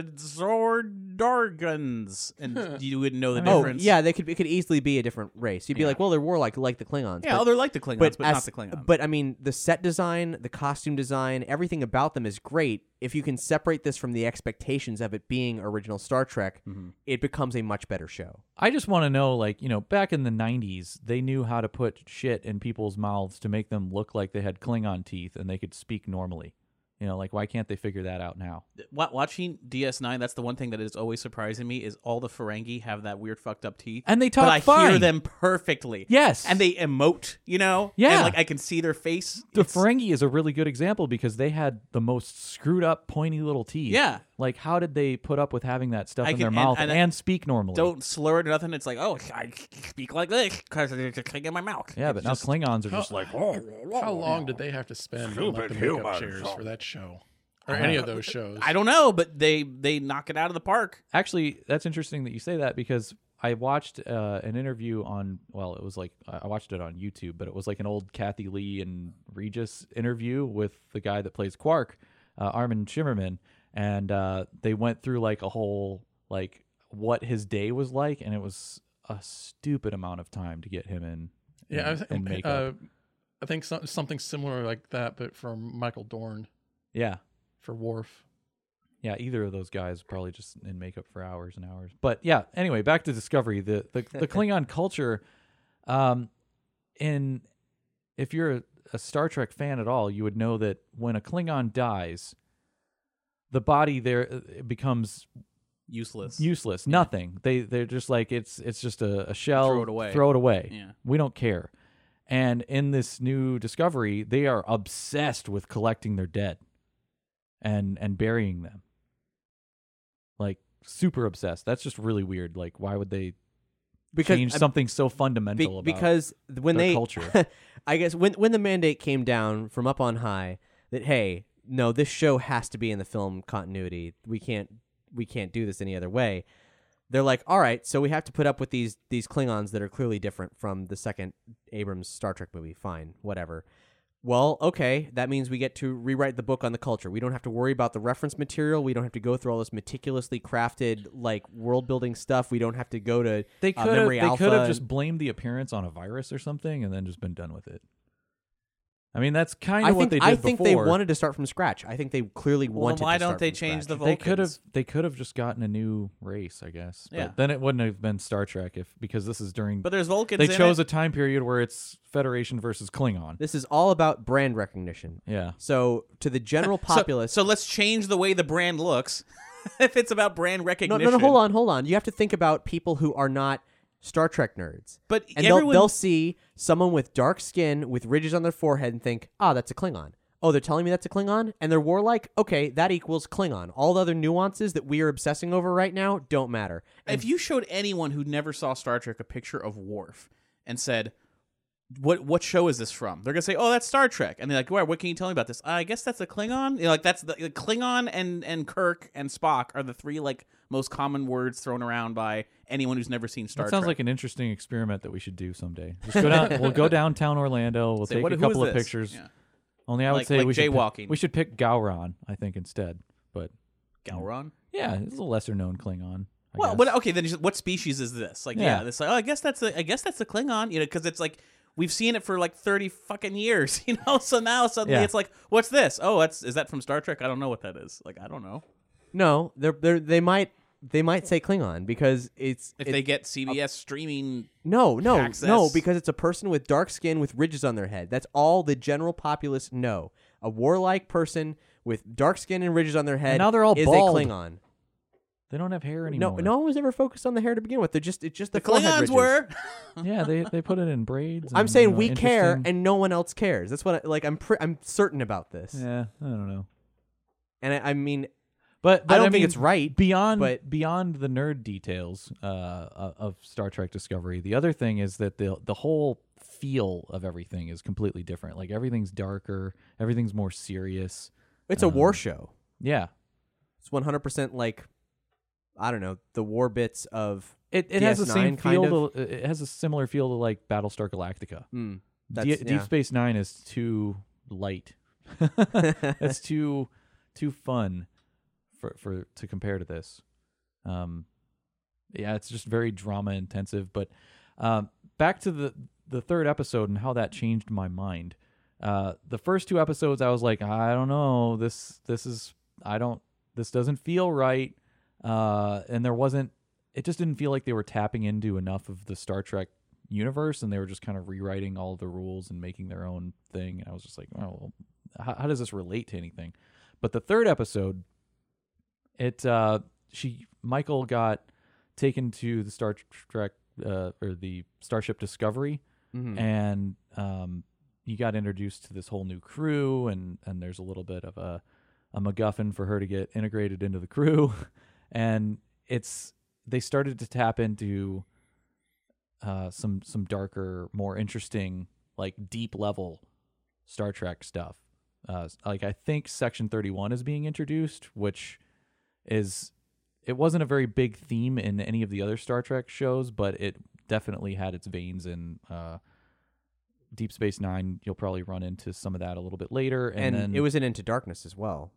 Zordargans, and you wouldn't know the Oh difference? yeah, they could. It could easily be a different race. You'd be Yeah. like, well, they're warlike like the Klingons. yeah. but, Oh, they're like the Klingons, but, but, as- not the Klingons. But I mean, the set design, the costume design, everything about them is great. If you can separate this from the expectations of it being original Star Trek, Mm-hmm. it becomes a much better show. I just want to know, like, you know, back in the nineties, they knew how to put shit in people's mouths to make them look like they had Klingon teeth and they could speak normally. You know, like, why can't they figure that out now? Wa- watching D S nine, that's the one thing that is always surprising me is all the Ferengi have that weird fucked up teeth, And they talk but I fine. hear them perfectly. Yes. and they emote, you know. Yeah. and, like I can see their face. The It's- Ferengi is a really good example because they had the most screwed up, pointy little teeth. Yeah. Like, how did they put up with having that stuff I in can- their and- mouth and and, I- speak normally? Don't slur it or nothing. It's like, oh, I speak like this because there's a thing in my mouth. Yeah, but It's now just- Klingons are just like, How, how long did they have to spend on like, the Stupid makeup humans. chairs for that show? Or any of those shows? I don't know, but they they knock it out of the park. Actually, that's interesting that you say that because I watched uh, an interview on, well, it was like, I watched it on YouTube, but it was like an old Kathy Lee and Regis interview with the guy that plays Quark, uh, Armin Shimmerman. And uh, they went through like a whole, like, what his day was like. And it was a stupid amount of time to get him in, Yeah, I, in, th- in makeup. uh, I think so, something similar like that, but from Michael Dorn yeah. for Worf. Yeah, either of those guys probably just in makeup for hours and hours. But yeah, anyway, back to Discovery. The the, the Klingon culture, um, in if you're a, a Star Trek fan at all, you would know that when a Klingon dies, the body there uh, it becomes Useless. useless, nothing. They they're just like it's it's just a, a shell. Throw it away. Throw it away. Yeah. We don't care. And in this new Discovery, they are obsessed with collecting their dead and and burying them. Like super obsessed. That's just really weird. Like why would they Because change I- something so Be- fundamental about because when their they culture? I guess when when the mandate came down from up on high that hey, no, this show has to be in the film continuity. We can't we can't do this any other way. They're like, all right, so we have to put up with these these Klingons that are clearly different from the second Abrams Star Trek movie. Fine, whatever. Well, okay, that means we get to rewrite the book on the culture. We don't have to worry about the reference material. We don't have to go through all this meticulously crafted like world building stuff. We don't have to go to They uh, could have Memory they Alpha could have and- just blamed the appearance on a virus or something and then just been done with it. I mean, that's kind I of what think they did I think before. they wanted to start from scratch. I think they clearly Well, wanted. why to don't start they from change scratch. the They could have Vulcans? they could have just gotten a new race, I guess. But Yeah. then it wouldn't have been Star Trek if because this is during But there's Vulcans. they in chose it. a time period where it's Federation versus Klingon. This is all about brand recognition. Yeah. So to the general So- populace, So, let's change the way the brand looks. If it's about brand no, recognition. no, no, hold on, hold on. You have to think about people who are not Star Trek nerds. But And everyone, they'll, they'll see someone with dark skin with ridges on their forehead and think, ah, that's a Klingon. Oh, they're telling me that's a Klingon? And they're warlike? Okay, that equals Klingon. All the other nuances that we are obsessing over right now don't matter. if you showed anyone who never saw Star Trek a picture of Worf and said, "What what show is this from?" They're gonna say, "Oh, that's Star Trek." And they're like, "What? What can you tell me about this?" I guess that's a Klingon. You know, like that's the like, Klingon and and Kirk and Spock are the three like most common words thrown around by anyone who's never seen Star That sounds Trek. like an interesting experiment that we should do someday. Just go down. We'll go downtown Orlando. We'll Say, take what- a who couple is of this? pictures. Yeah. Only I would Like- say like we should pick- jaywalking. we should pick Gowron, I think, instead. But Galron. yeah, it's a lesser known Klingon. I Well, guess. but okay, then just, what species is this? Like, yeah, Yeah. it's like, oh, I guess that's a, I guess that's a Klingon, you know, because it's like we've seen it for like thirty fucking years, you know. So now suddenly Yeah. it's like, what's this? Oh, that's is that from Star Trek? I don't know what that is. Like, I don't know. No, they're, they're, they might they might say Klingon because it's If it- they get C B S streaming, no no access. no because it's a person with dark skin with ridges on their head. That's all the general populace know. A warlike person with dark skin and ridges on their head now they're all is bald. a Klingon. They don't have hair No, anymore. no one was ever focused on the hair to begin with. They're just it's just the, the forehead Klingons ridges. were. Yeah, they they put it in braids. I'm and, saying you know, we care interesting- and no one else cares. That's what I, like I'm pre- I'm certain about this. Yeah, I don't know. And I, I mean But, but I don't mean, think it's right. Beyond but- beyond the nerd details uh, uh, of Star Trek Discovery, the other thing is that the the whole feel of everything is completely different. Like everything's darker, everything's more serious. It's a Um, war show. Yeah, It's one hundred percent like I don't know, the war bits of it it has the D S same nine kind feel. of. To, it has a similar feel to like Battlestar Galactica. Mm, D- that's, Deep yeah. Space Nine is too light. It's too too fun for for to compare to this. Um, yeah, it's just very drama intensive. But um, back to the the third episode and how that changed my mind. Uh, the first two episodes, I was like, I don't know, this this is I don't this doesn't feel right. Uh, and there wasn't. It just didn't feel like they were tapping into enough of the Star Trek universe, and they were just kind of rewriting all the rules and making their own thing. And I was just like, oh, well, how, how does this relate to anything? But the third episode, it uh, she Michael got taken to the Star Trek uh, or the Starship Discovery, Mhm. and um, you got introduced to this whole new crew, and and there's a little bit of a a MacGuffin for her to get integrated into the crew, and it's they started to tap into uh, some some darker, more interesting, like deep level Star Trek stuff. Uh, like I think Section thirty-one is being introduced, which is it wasn't a very big theme in any of the other Star Trek shows, but it definitely had its veins in uh, Deep Space Nine. You'll probably run into some of that a little bit later, and, And then it was in Into Darkness as well.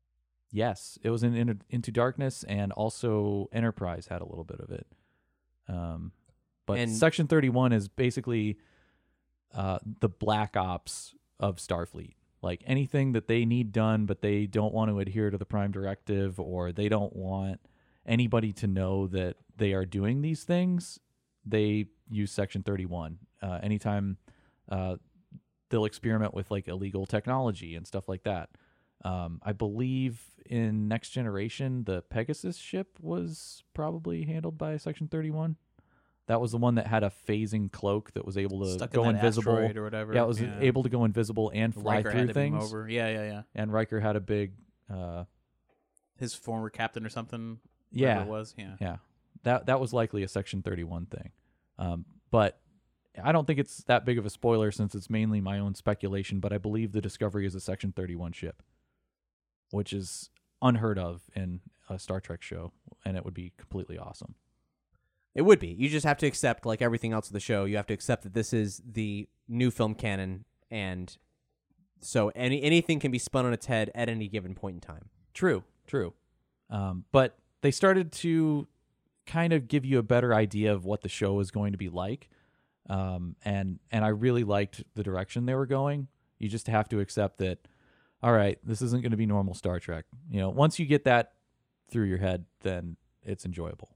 yes, it was in, in Into Darkness, and also Enterprise had a little bit of it. Um, but And- Section thirty-one is basically uh, the Black Ops of Starfleet. Like anything that they need done, but they don't want to adhere to the Prime Directive, or they don't want anybody to know that they are doing these things, they use Section thirty-one. Uh, anytime uh, they'll experiment with like illegal technology and stuff like that. Um, I believe in Next Generation, the Pegasus ship was probably handled by Section thirty-one. That was the one that had a phasing cloak that was able to Stuck go in that invisible. asteroid or whatever. Yeah, it was able to go invisible and fly Riker through had to beam things. over. Yeah, yeah, yeah. And Riker had a big, uh, His former captain or something. yeah, whatever it was. Yeah. yeah. That that was likely a Section thirty-one thing, um, but I don't think it's that big of a spoiler since it's mainly my own speculation. But I believe the Discovery is a Section thirty-one ship, which is unheard of in a Star Trek show, and it would be completely awesome. It would be. You just have to accept, like everything else of the show, you have to accept that this is the new film canon, and so any anything can be spun on its head at any given point in time. True, true. Um, but they started to kind of give you a better idea of what the show was going to be like, um, and and I really liked the direction they were going. You just have to accept that, all right, this isn't going to be normal Star Trek. You know, once you get that through your head, then it's enjoyable.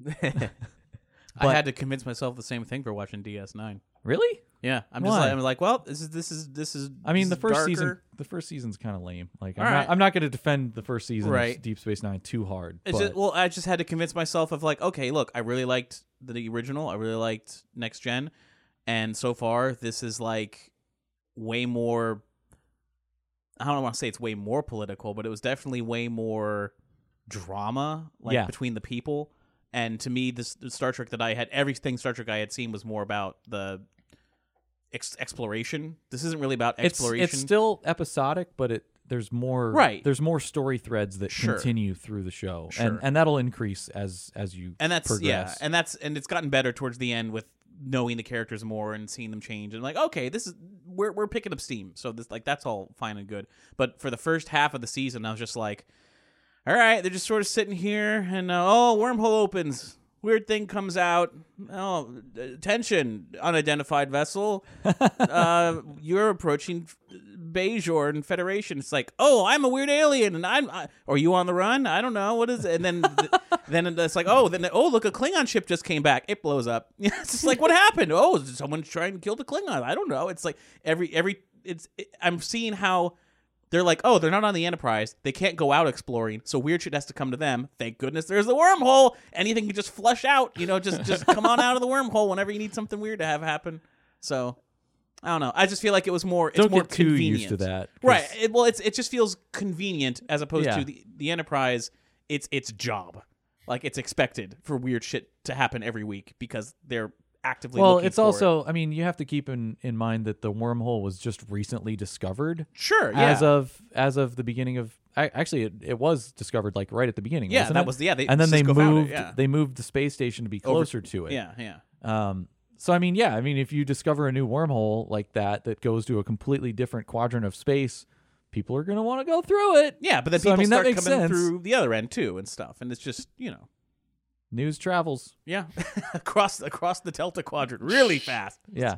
I had to convince myself the same thing for watching D S nine. Really? Yeah, I'm just Why? like, I'm like, well, this is this is this is. I mean, this the is first darker. season, the first season's kind of lame. Like, I'm All not, right. I'm not going to defend the first season Right. of Deep Space Nine too hard. It's but just, well, I just had to convince myself of like, okay, look, I really liked the original. I really liked Next Gen, and so far, this is like way more. I don't want to say it's way more political, but it was definitely way more drama, like Yeah. between the people. And to me, this the Star Trek that I had, everything Star Trek I had seen was more about the ex- exploration. This isn't really about it's exploration. it's still episodic, but it there's more Right. There's more story threads that Sure. continue through the show, Sure. and and that'll increase as as you and that's progress. yeah, and that's and it's gotten better towards the end with knowing the characters more and seeing them change and like, okay, this is we're we're picking up steam. So this like that's all fine and good. But for the first half of the season, I was just like, all right, they're just sort of sitting here, and uh, oh, wormhole opens. Weird thing comes out. Oh, attention, unidentified vessel. uh, you're approaching Bajor and Federation. It's like, oh, I'm a weird alien, and I'm. I, are you on the run? I don't know. What is it? And then, then it's like, oh, then oh, look, a Klingon ship just came back. It blows up. It's just like, what happened? Oh, is someone trying to kill the Klingon? I don't know. It's like every every. It's. It, I'm seeing how. They're like, oh, they're not on the Enterprise. They can't go out exploring, so weird shit has to come to them. Thank goodness there's the wormhole. Anything can just flush out, you know, just just come on out of the wormhole whenever you need something weird to have happen. So, I don't know. I just feel like it was more. It's Don't more get too convenient. used to that, 'cause- right? It, well, it's it just feels convenient as opposed Yeah. to the the Enterprise. It's its job, like it's expected for weird shit to happen every week because they're actively. Well, looking it's for also, it. I mean, you have to keep in, in mind that the wormhole was just recently discovered. Sure, yeah. As of as of the beginning of, I, actually, it, it was discovered like right at the beginning. Yeah, wasn't that it? was- yeah, they- and then they Cisco found it, moved. yeah. They moved the space station to be Over- closer to it. Yeah, yeah. Um. So I mean, yeah, I mean, if you discover a new wormhole like that that goes to a completely different quadrant of space, people are going to want to go through it. Yeah, but then So, I people mean, that start makes coming sense. through the other end too and stuff, and it's just you know. News travels. Yeah, across across the Delta Quadrant really fast. Yeah.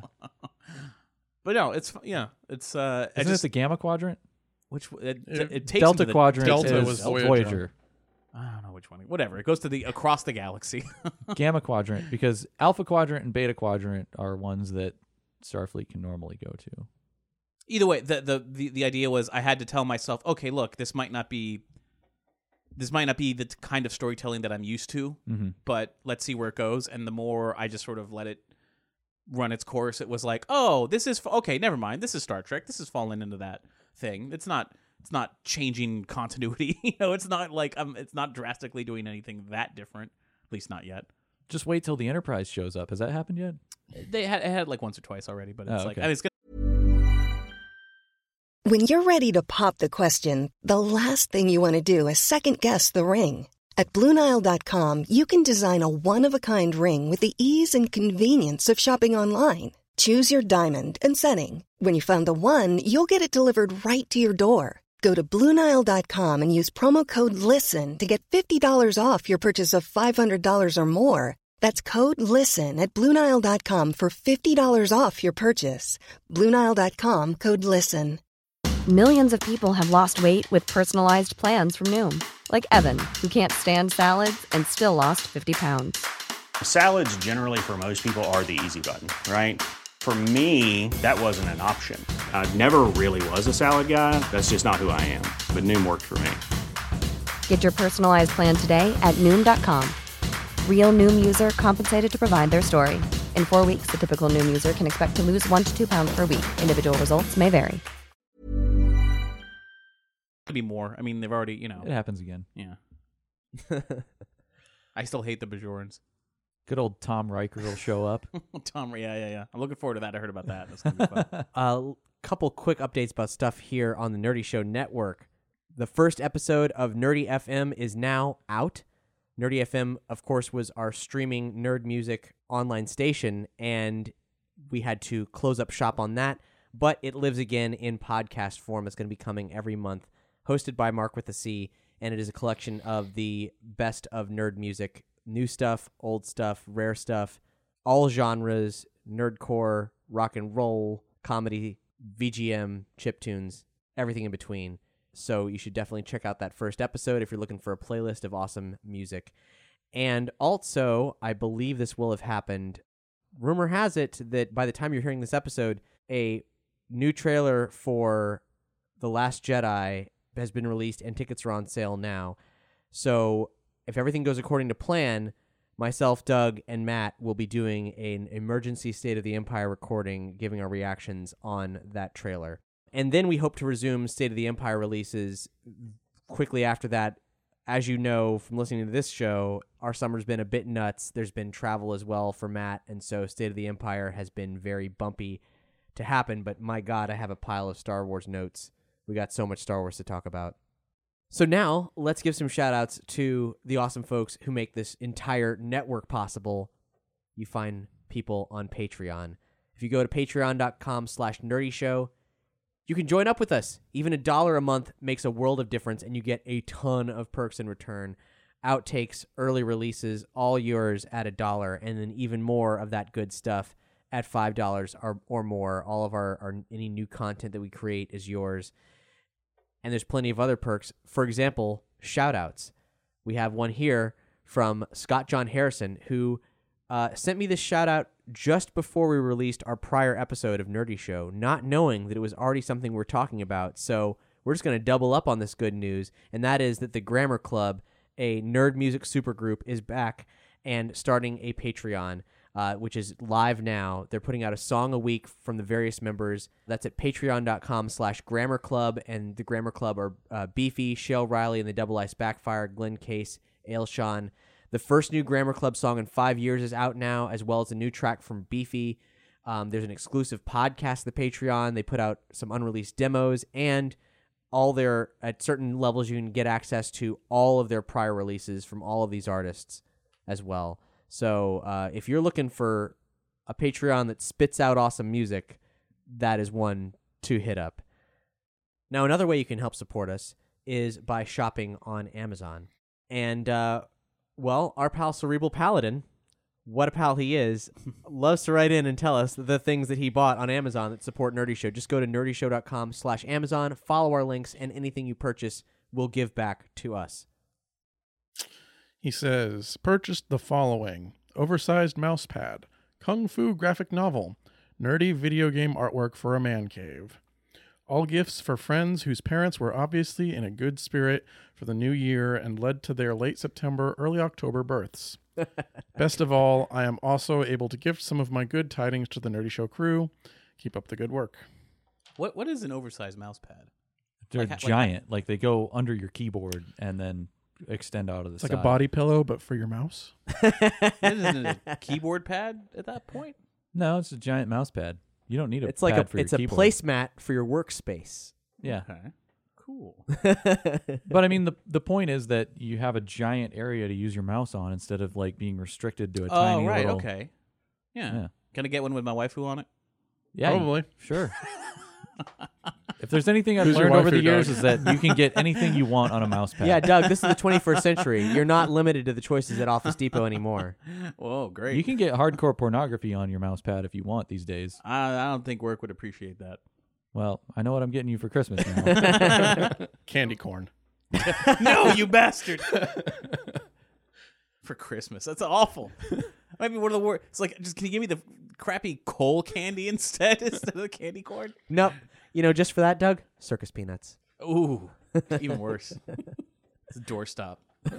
But no, it's yeah, it's uh, I Isn't just, it the Gamma Quadrant? which it, Yeah. it takes Delta them to the, Quadrant Delta is was Voyager. Voyager. I don't know which one. Whatever. It goes to the across the galaxy. Gamma Quadrant, because Alpha Quadrant and Beta Quadrant are ones that Starfleet can normally go to. Either way, the, the the the idea was I had to tell myself, okay, look, this might not be this might not be the t- kind of storytelling that I'm used to, Mm-hmm. but let's see where it goes. And the more I just sort of let it run its course, it was like, oh, this is okay. Never mind. This is Star Trek. This is falling into that thing. It's not. It's not changing continuity. you know, it's not like um, it's not drastically doing anything that different. At least not yet. Just wait till the Enterprise shows up. Has that happened yet? They had it had like once or twice already, but it's Oh, like okay. I mean, it's gonna. When you're ready to pop the question, the last thing you want to do is second-guess the ring. At Blue Nile dot com, you can design a one-of-a-kind ring with the ease and convenience of shopping online. Choose your diamond and setting. When you find the one, you'll get it delivered right to your door. Go to Blue Nile dot com and use promo code LISTEN to get fifty dollars off your purchase of five hundred dollars or more. That's code LISTEN at Blue Nile dot com for fifty dollars off your purchase. Blue Nile dot com, code LISTEN. Millions of people have lost weight with personalized plans from Noom. Like Evan, who can't stand salads and still lost fifty pounds. Salads generally for most people are the easy button, right? For me, that wasn't an option. I never really was a salad guy. That's just not who I am. But Noom worked for me. Get your personalized plan today at Noom dot com. Real Noom user compensated to provide their story. In four weeks, the typical Noom user can expect to lose one to two pounds per week. Individual results may vary. Could be more. I mean, they've already, you know. It happens again. Yeah. I still hate the Bajorans. Good old Tom Riker will show up. Tom, yeah, yeah, yeah. I'm looking forward to that. I heard about that. That's gonna be fun. A couple quick updates about stuff here on the Nerdy Show Network. The first episode of Nerdy F M is now out. Nerdy F M, of course, was our streaming nerd music online station, and we had to close up shop on that, but it lives again in podcast form. It's going to be coming every month, hosted by Mark with a C, and it is a collection of the best of nerd music, new stuff, old stuff, rare stuff, all genres, nerdcore, rock and roll, comedy, V G M, chiptunes, everything in between. So you should definitely check out that first episode if you're looking for a playlist of awesome music. And also, I believe this will have happened. Rumor has it that by the time you're hearing this episode, a new trailer for The Last Jedi has been released and tickets are on sale now. So if everything goes according to plan, myself, Doug, and Matt will be doing an emergency State of the Empire recording, giving our reactions on that trailer. And then we hope to resume State of the Empire releases quickly after that. As you know from listening to this show, our summer's been a bit nuts. There's been travel as well for Matt, and so State of the Empire has been very bumpy to happen. But my God, I have a pile of Star Wars notes. We got so much Star Wars to talk about. So now, let's give some shout-outs to the awesome folks who make this entire network possible. You find people on Patreon. If you go to patreon.com slash nerdy show, you can join up with us. Even a dollar a month makes a world of difference, and you get a ton of perks in return. Outtakes, early releases, all yours at a dollar, and then even more of that good stuff at five dollars or, or more. All of our, our any new content that we create is yours. And there's plenty of other perks. For example, shout-outs. We have one here from Scott John Harrison, who uh, sent me this shout-out just before we released our prior episode of Nerdy Show, not knowing that it was already something we're talking about. So we're just going to double up on this good news, and that is that the Grammar Club, a nerd music supergroup, is back and starting a Patreon, uh, which is live now. They're putting out a song a week from the various members. That's at patreon.com slash Grammar Club, and the Grammar Club are uh, Beefy, Shale Riley, and the Double Ice Backfire, Glenn Case, Ailshawn. The first new Grammar Club song in five years is out now, as well as a new track from Beefy. Um, there's an exclusive podcast, the Patreon. They put out some unreleased demos, and all their at certain levels you can get access to all of their prior releases from all of these artists as well. So uh, if you're looking for a Patreon that spits out awesome music, that is one to hit up. Now, another way you can help support us is by shopping on Amazon. And uh, well, our pal Cerebral Paladin, what a pal he is, loves to write in and tell us the things that he bought on Amazon that support Nerdy Show. Just go to nerdyshow.com slash Amazon, follow our links, and anything you purchase will give back to us. He says, purchased the following: oversized mouse pad, kung fu graphic novel, nerdy video game artwork for a man cave. All gifts for friends whose parents were obviously in a good spirit for the new year and led to their late September, early October births. Best of all, I am also able to gift some of my good tidings to the Nerdy Show crew. Keep up the good work. What What is an oversized mouse pad? They're Like- giant. Like, like they go under your keyboard and then extend out of the It's side. like a body pillow, but for your mouse. Isn't it a keyboard pad at that point? No, it's a giant mouse pad. You don't need a It's like pad a for it's your a keyboard. placemat for your workspace. Yeah. Okay. Cool. But I mean, the the point is that you have a giant area to use your mouse on instead of like being restricted to a Oh, tiny right. little... Okay. Yeah. Yeah. Can I get one with my waifu on it? Yeah, you- Probably. Sure. If there's anything I've Who's your learned over waifu, the years Doug? is that you can get anything you want on a mouse pad. Yeah, Doug, this is the twenty-first century. You're not limited to the choices at Office Depot anymore. Whoa, great. You can get hardcore pornography on your mouse pad if you want these days. I, I don't think work would appreciate that. Well, I know what I'm getting you for Christmas now. Candy corn. No, you bastard. For Christmas. That's awful. I mean, what are the words? It's like, just can you give me the crappy coal candy instead instead of the candy corn? Nope. You know, just for that, Doug, circus peanuts. Ooh, even worse. It's a doorstop.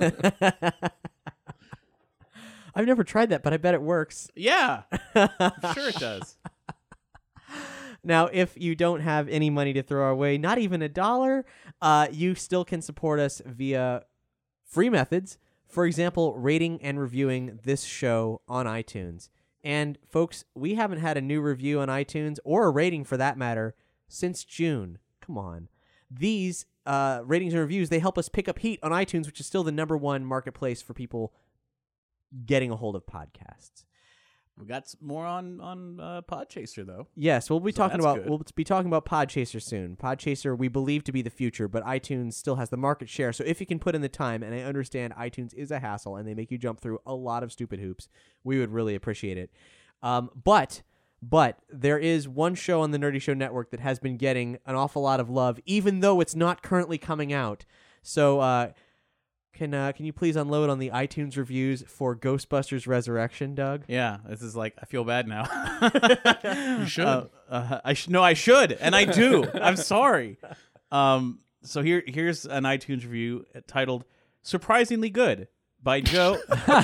I've never tried that, but I bet it works. Yeah, I'm sure it does. Now, if you don't have any money to throw our way, not even a dollar, uh, you still can support us via free methods. For example, rating and reviewing this show on iTunes. And folks, we haven't had a new review on iTunes, or a rating for that matter, since June. Come on. These uh, ratings and reviews, they help us pick up heat on iTunes, which is still the number one marketplace for people getting a hold of podcasts. We got s- more on on uh, Podchaser though. Yes, we'll be So talking that's about good. we'll be talking about Podchaser soon. Podchaser we believe to be the future, but iTunes still has the market share. So if you can put in the time, and I understand iTunes is a hassle and they make you jump through a lot of stupid hoops, we would really appreciate it. Um, but but there is one show on the Nerdy Show Network that has been getting an awful lot of love, even though it's not currently coming out. So uh, can uh, can you please unload on the iTunes reviews for Ghostbusters Resurrection, Doug? Yeah, this is like I feel bad now. You should. Uh, uh, I sh- no, I should, and I do. I'm sorry. Um, so here, here's an iTunes review titled "Surprisingly Good" by Joe.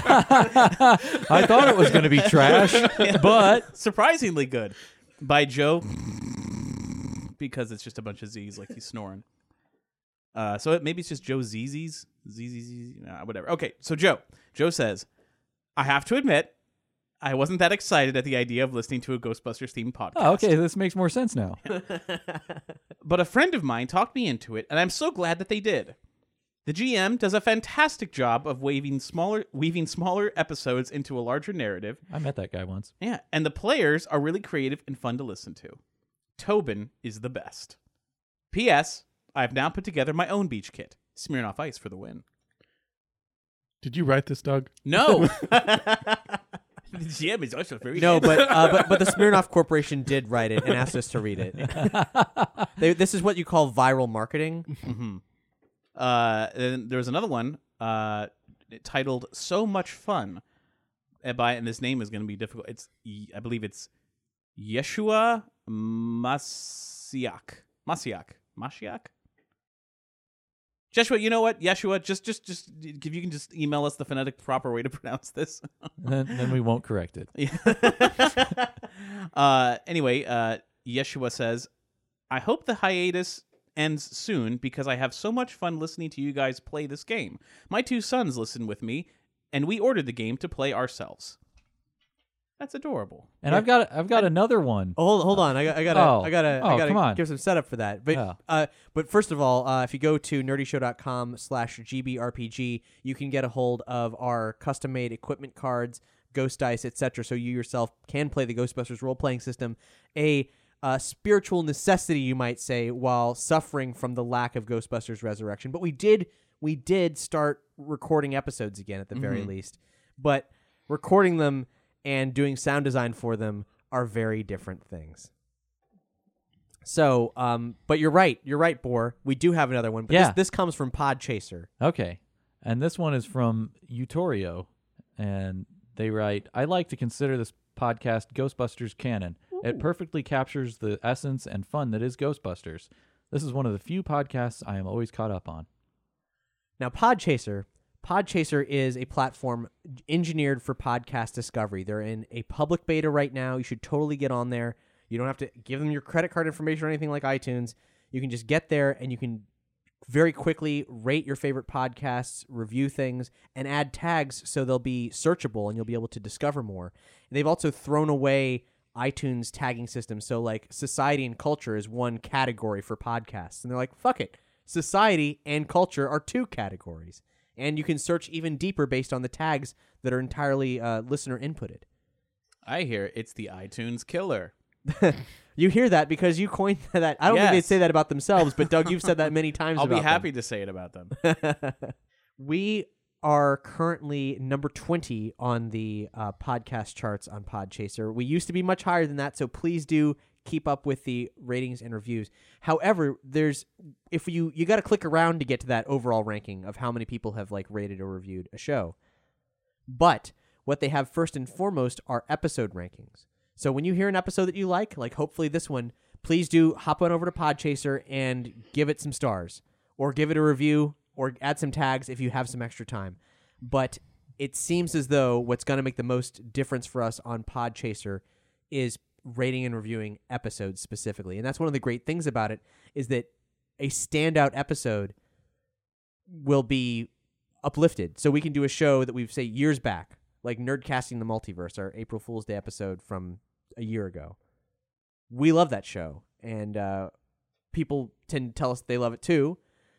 I thought it was going to be trash, but Surprisingly Good by Joe, because it's just a bunch of Z's like he's snoring. Uh, so it, maybe it's just Joe Zzz's, Zzz's, nah, whatever. Okay, so Joe, Joe says, I have to admit, I wasn't that excited at the idea of listening to a Ghostbusters themed podcast. oh, okay, this makes more sense now. But a friend of mine talked me into it, and I'm so glad that they did. The G M does a fantastic job of weaving smaller, weaving smaller episodes into a larger narrative. I met that guy once. Yeah, and the players are really creative and fun to listen to. Tobin is the best. P S. I've now put together my own beach kit. Smirnoff Ice for the win. Did you write this, Doug? No. The G M is also very No, handsome. but, uh, but but the Smirnoff Corporation did write it and asked us to read it. They, this is what you call viral marketing. Mm-hmm. Uh, and there was another one uh, titled "So Much Fun," and by and this name is going to be difficult. It's I believe it's Yeshua Masiak. Masiak. Mashiach. Joshua, you know what? Yeshua, just just just if you can just email us the phonetic proper way to pronounce this. then, then we won't correct it. uh, anyway, uh, Yeshua says, I hope the hiatus ends soon because I have so much fun listening to you guys play this game. My two sons listen with me, and we ordered the game to play ourselves. That's adorable. And I've got I've got another one. Oh, hold hold on, I got I gotta Oh. I gotta Oh, I gotta come on. give some setup for that. But Yeah. uh, but first of all, uh, if you go to nerdyshow dot com slash G B R P G, you can get a hold of our custom made equipment cards, ghost dice, et cetera. So you yourself can play the Ghostbusters role playing system, a uh, spiritual necessity, you might say, while suffering from the lack of Ghostbusters Resurrection. But we did we did start recording episodes again at the very Mhm. least, but recording them and doing sound design for them are very different things. So, um, but you're right. You're right, Boar. We do have another one, but Yeah. this, this comes from Podchaser. Okay. And this one is from Utorio. And they write, I like to consider this podcast Ghostbusters canon. It perfectly captures the essence and fun that is Ghostbusters. This is one of the few podcasts I am always caught up on. Now, Podchaser, Podchaser is a platform engineered for podcast discovery. They're in a public beta right now. You should totally get on there. You don't have to give them your credit card information or anything like iTunes. You can just get there and you can very quickly rate your favorite podcasts, review things, and add tags so they'll be searchable and you'll be able to discover more. And they've also thrown away iTunes tagging system. So like society and culture is one category for podcasts. And they're like, fuck it. Society and culture are two categories. And you can search even deeper based on the tags that are entirely uh, listener inputted. I hear it's the iTunes killer. You hear that because you coined that. I don't think they'd Yes. say that about themselves, but Doug, you've said that many times I'll about be them. happy to say it about them. We are currently number twenty on the uh, podcast charts on Podchaser. We used to be much higher than that, so please do keep up with the ratings and reviews. However, there's if you you got to click around to get to that overall ranking of how many people have like rated or reviewed a show. But what they have first and foremost are episode rankings. So when you hear an episode that you like, like hopefully this one, please do hop on over to Podchaser and give it some stars or give it a review or add some tags if you have some extra time. But it seems as though what's going to make the most difference for us on Podchaser is rating and reviewing episodes specifically. And that's one of the great things about it is that a standout episode will be uplifted. So we can do a show that we've, say, years back, like Nerdcasting the Multiverse, our April Fool's Day episode from a year ago. We love that show, and uh, people tend to tell us they love it too.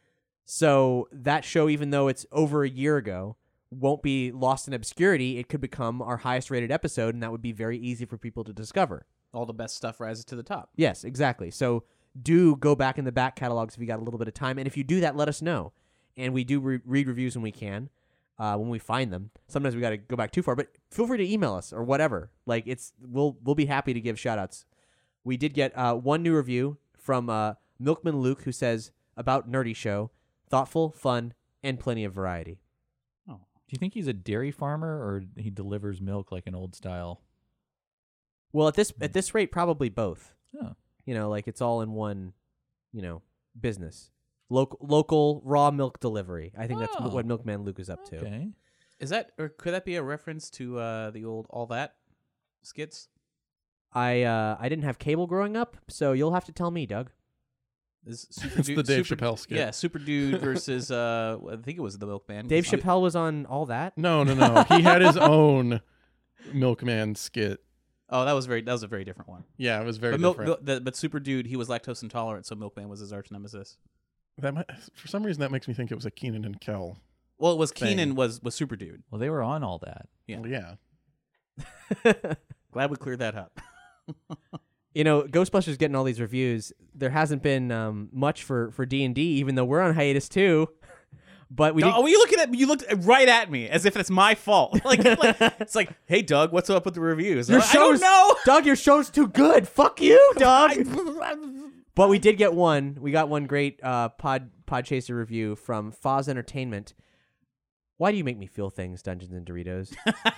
So that show, even though it's over a year ago, won't be lost in obscurity. It could become our highest rated episode, and that would be very easy for people to discover. All the best stuff rises to the top. Yes, exactly. So do go back in the back catalogs if you got a little bit of time. And if you do that, let us know. And we do re- read reviews when we can, uh, when we find them. Sometimes we got to go back too far, but feel free to email us or whatever. Like it's, we'll we'll be happy to give shout outs. We did get uh, one new review from uh, Milkman Luke, who says about Nerdy Show, thoughtful, fun, and plenty of variety. Oh, do you think he's a dairy farmer or he delivers milk like an old style? Well, at this at this rate, probably both. Oh. You know, like it's all in one, you know, business. Local local raw milk delivery. I think that's Oh. what Milkman Luke is up to. Okay. Is that, or could that be a reference to uh, the old All That skits? I uh, I didn't have cable growing up, so you'll have to tell me, Doug. Is Super It's Dude, the Dave Super, Chappelle skit. Yeah, Super Dude versus uh, I think it was the Milkman. Dave Was- Chappelle was on All That. No, no, no. He had his own Milkman skit. Oh, that was very. That was a very different one. Yeah, it was very But, Milk, different. the, but Super Dude, he was lactose intolerant, so Milkman was his arch nemesis. That might, for some reason, that makes me think it was a Keenan and Kel. Well, it was Thing. Keenan was was Super Dude. Well, they were on All That. Yeah. Well, yeah. Glad we cleared that up. You know, Ghostbusters getting all these reviews. There hasn't been um, much for for D and D, even though we're on hiatus too. But we Doug, did, oh, you looking at me? You looked right at me as if it's my fault. like, like it's like, hey, Doug, what's up with the reviews? your I don't show's know. Doug, your show's too good. Fuck you, Doug. But we did get one. We got one great uh, Pod Podchaser review from Foz Entertainment. Why do you make me feel things, Dungeons and Doritos?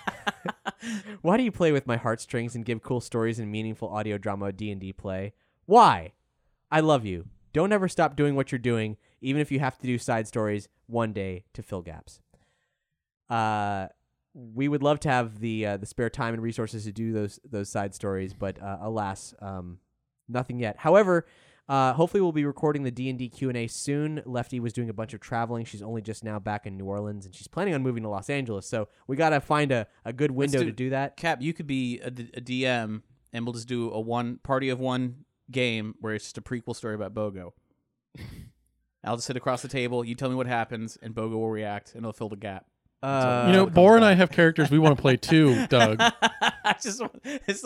Why do you play with my heartstrings and give cool stories and meaningful audio drama D and D play? Why? I love you. Don't ever stop doing what you're doing, even if you have to do side stories one day to fill gaps. Uh, we would love to have the uh, the spare time and resources to do those those side stories, but uh, alas, um, nothing yet. However, uh, hopefully we'll be recording the D and D Q and A soon. Lefty was doing a bunch of traveling. She's only just now back in New Orleans, and she's planning on moving to Los Angeles. So we got to find a, a good window do- to do that. Cap, you could be a, D- a D M, and we'll just do a one party of one game where it's just a prequel story about Bogo. I'll just sit across the table. You tell me what happens, and Bogo will react, and it'll fill the gap. Uh, You know, it comes Bor and I back. have characters we want to play too, Doug. I just want- it's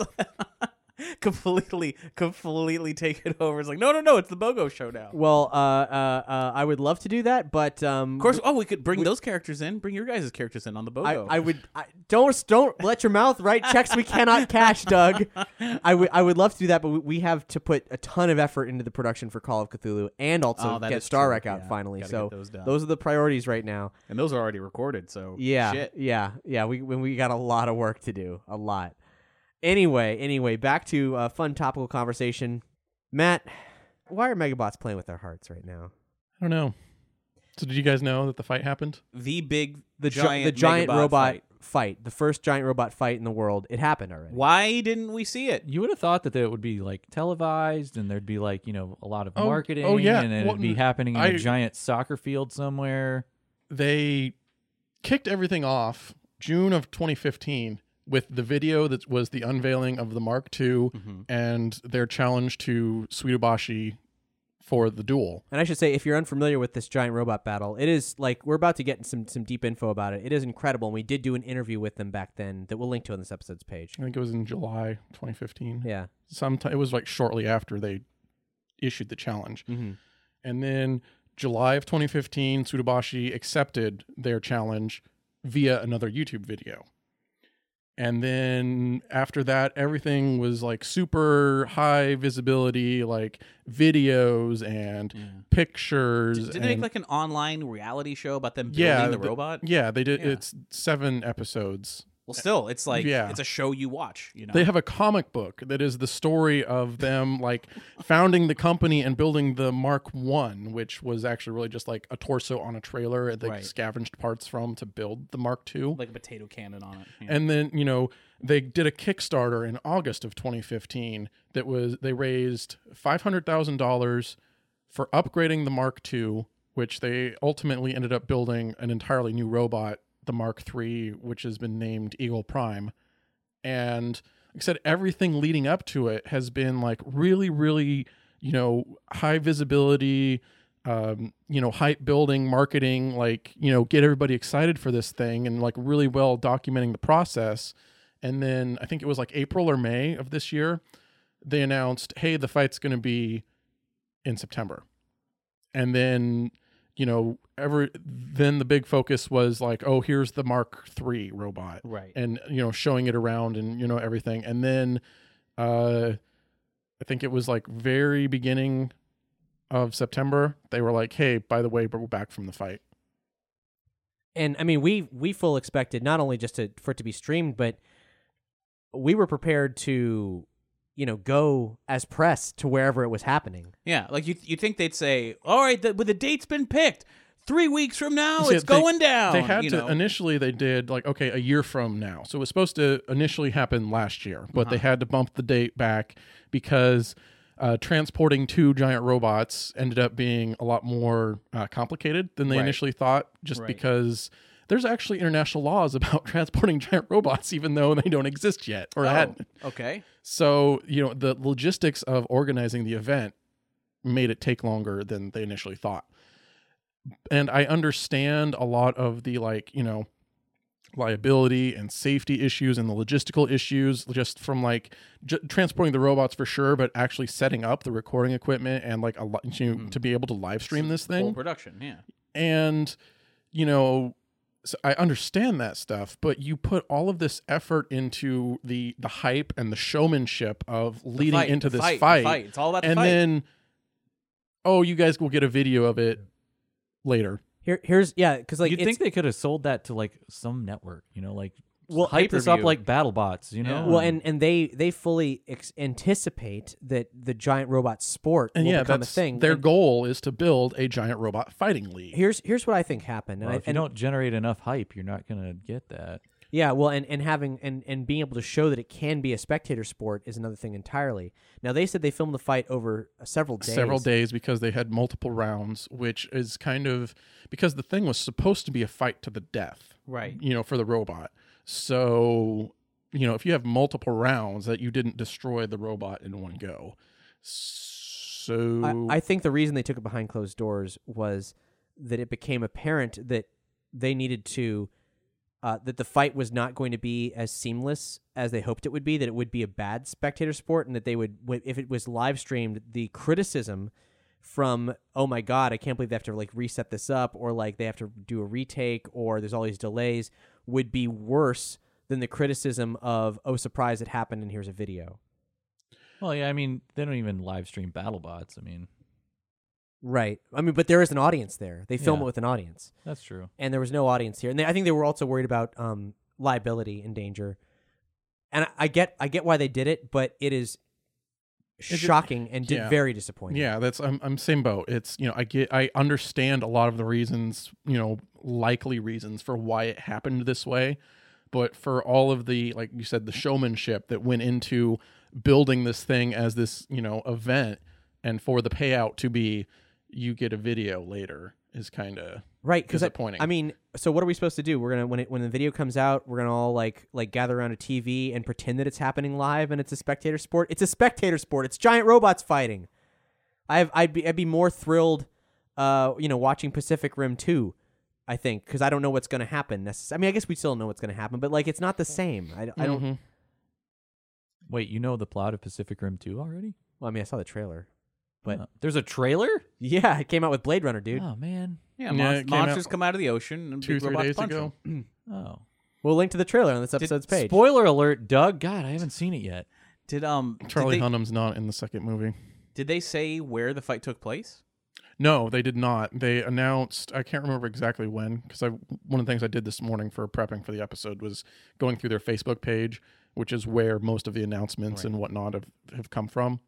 completely, completely take it over. It's like, no, no, no, it's the Bogo show now. well, uh, uh, uh, I would love to do that, but um, Of course, oh, we could bring those characters in. Bring your guys' characters in on the I, Bogo. I would I, don't don't let your mouth write checks we cannot cash, Doug. I would I would love to do that, but we, we have to put a ton of effort into the production for Call of Cthulhu and also Oh, that get is Star true. Wreck out Yeah, finally. gotta So get those done. those are the priorities right now. and those are already recorded, so Yeah, shit. yeah, yeah. We when we got a lot of work to do, a lot. Anyway, anyway, back to a fun topical conversation. Matt, why are Megabots playing with their hearts right now? I don't know. So did you guys know that the fight happened? The big, The gi- giant, the giant Megabot robot fight. fight, the first giant robot fight in the world. It happened already. Why didn't we see it? You would have thought that it would be like televised and there'd be like, you know, a lot of Oh- marketing oh, yeah. and it'd Well, be happening in I- a giant soccer field somewhere. They kicked everything off June of twenty fifteen with the video that was the unveiling of the Mark two Mm-hmm. and their challenge to Suidobashi for the duel. And I should say, if you're unfamiliar with this giant robot battle, it is like we're about to get some some deep info about it. It is incredible. And we did do an interview with them back then that we'll link to on this episode's page. I think it was in July twenty fifteen. Yeah. Sometime it was like shortly after they issued the challenge. Mm-hmm. And then July of twenty fifteen, Suidobashi accepted their challenge via another YouTube video. And then after that, everything was like super high visibility, like videos and pictures. Did, did they make and- like an online reality show about them building yeah, the th- robot? Yeah, they did. Yeah. It's seven episodes. Well, still, it's like Yeah. it's a show you watch. You know, They have a comic book that is the story of them like founding the company and building the Mark One, which was actually really just like a torso on a trailer that they Right. scavenged parts from to build the Mark Two. like a potato cannon on it. Yeah. And then, you know, they did a Kickstarter in August of twenty fifteen that was they raised five hundred thousand dollars for upgrading the Mark Two, which they ultimately ended up building an entirely new robot, the Mark Three, which has been named Eagle Prime. And like I said, everything leading up to it has been like really, really, you know, high visibility, um, you know, hype building, marketing, like, you know, get everybody excited for this thing and like really well documenting the process. And then I think it was like April or May of this year, they announced, hey, the fight's going to be in September. And then, you know, ever then the big focus was like, oh, here's the Mark three robot. Right. And, you know, showing it around and, you know, everything. And then uh, I think it was like very beginning of September, they were like, hey, by the way, we're back from the fight. And I mean, we we full expected not only just to, for it to be streamed, but we were prepared to, you know, go as press to wherever it was happening. Yeah, like you you think they'd say, all right, the, well, the date's been picked. Three weeks from now, See, it's they, going down. They had you to, know? initially they did like, okay, a year from now. So it was supposed to initially happen last year, but Uh-huh. they had to bump the date back because uh, transporting two giant robots ended up being a lot more uh, complicated than they Right. initially thought, just Right. because there's actually international laws about transporting giant robots, even though they don't exist yet or Oh, hadn't. okay. So, you know, the logistics of organizing the event made it take longer than they initially thought. And I understand a lot of the, like, you know, liability and safety issues and the logistical issues just from like j- transporting the robots for sure, but actually setting up the recording equipment and like a lot you know, Mhm. to be able to live stream this Full thing. production, yeah. And, you know, so I understand that stuff, but you put all of this effort into the the hype and the showmanship of leading fight, into the this fight, the fight. fight. It's all about the and fight. then, oh, you guys will get a video of it later. Here, here's yeah, because like You'd it's, think they could have sold that to like some network, you know, like Well, hype this up pay-per-view. like BattleBots, you know. well, and and they they fully ex- anticipate that the giant robot sport And will yeah, become that's a thing. their And goal is to build a giant robot fighting league. here's here's what I think happened. And Well, I, if you and, don't generate enough hype, you're not gonna get that. Yeah, well, and, and having and, and being able to show that it can be a spectator sport is another thing entirely. Now they said they filmed the fight over uh, several days. Several days because they had multiple rounds, which is kind of because the thing was supposed to be a fight to the death, Right. you know, for the robot. So, you know, if you have multiple rounds, that you didn't destroy the robot in one go. So I, I think the reason they took it behind closed doors was that it became apparent that they needed to. Uh, that the fight was not going to be as seamless as they hoped it would be, that it would be a bad spectator sport, and that they would, if it was live streamed, the criticism from, oh my God, I can't believe they have to like reset this up, or like they have to do a retake, or there's all these delays, would be worse than the criticism of, oh, surprise, it happened, and here's a video. Well, yeah, I mean, they don't even live stream BattleBots. I mean, Right. I mean, but there is an audience there. They film Yeah. it with an audience. that's true. And there was no audience here. And they, I think they were also worried about um, liability and danger. And I, I get I get why they did it, but it is shocking and di- yeah. very disappointing. Yeah, that's I'm I'm same boat. It's, you know, I get I understand a lot of the reasons, you know, likely reasons for why it happened this way, but for all of the, like you said, the showmanship that went into building this thing as this, you know, event, and for the payout to be you get a video later is kind of Right, because disappointing. I, I mean, so what are we supposed to do? We're gonna when it when the video comes out, we're gonna all like like gather around a T V and pretend that it's happening live and it's a spectator sport. It's a spectator sport. It's giant robots fighting. I've I'd be I'd be more thrilled, uh, you know, watching Pacific Rim two. I think because I don't know what's gonna happen. Necess- I mean, I guess we still know what's gonna happen, but like it's not the same. I, I don't. Mhm. Wait, you know the plot of Pacific Rim two already? Well, I mean, I saw the trailer, but Uh, there's a trailer? yeah, it came out with Blade Runner, dude. Oh man. Yeah, Yeah, mon- it came monsters out come out of the ocean and two big three robots days punch ago. 'em. Oh. We'll link to the trailer on this episode's page. Spoiler alert, Doug. God, I haven't seen it yet. Did um Charlie did they, Hunnam's not in the second movie. did they say where the fight took place? No, they did not. They announced, I can't remember exactly when, because I one of the things I did this morning for prepping for the episode was going through their Facebook page, which is where most of the announcements and whatnot have, have come from.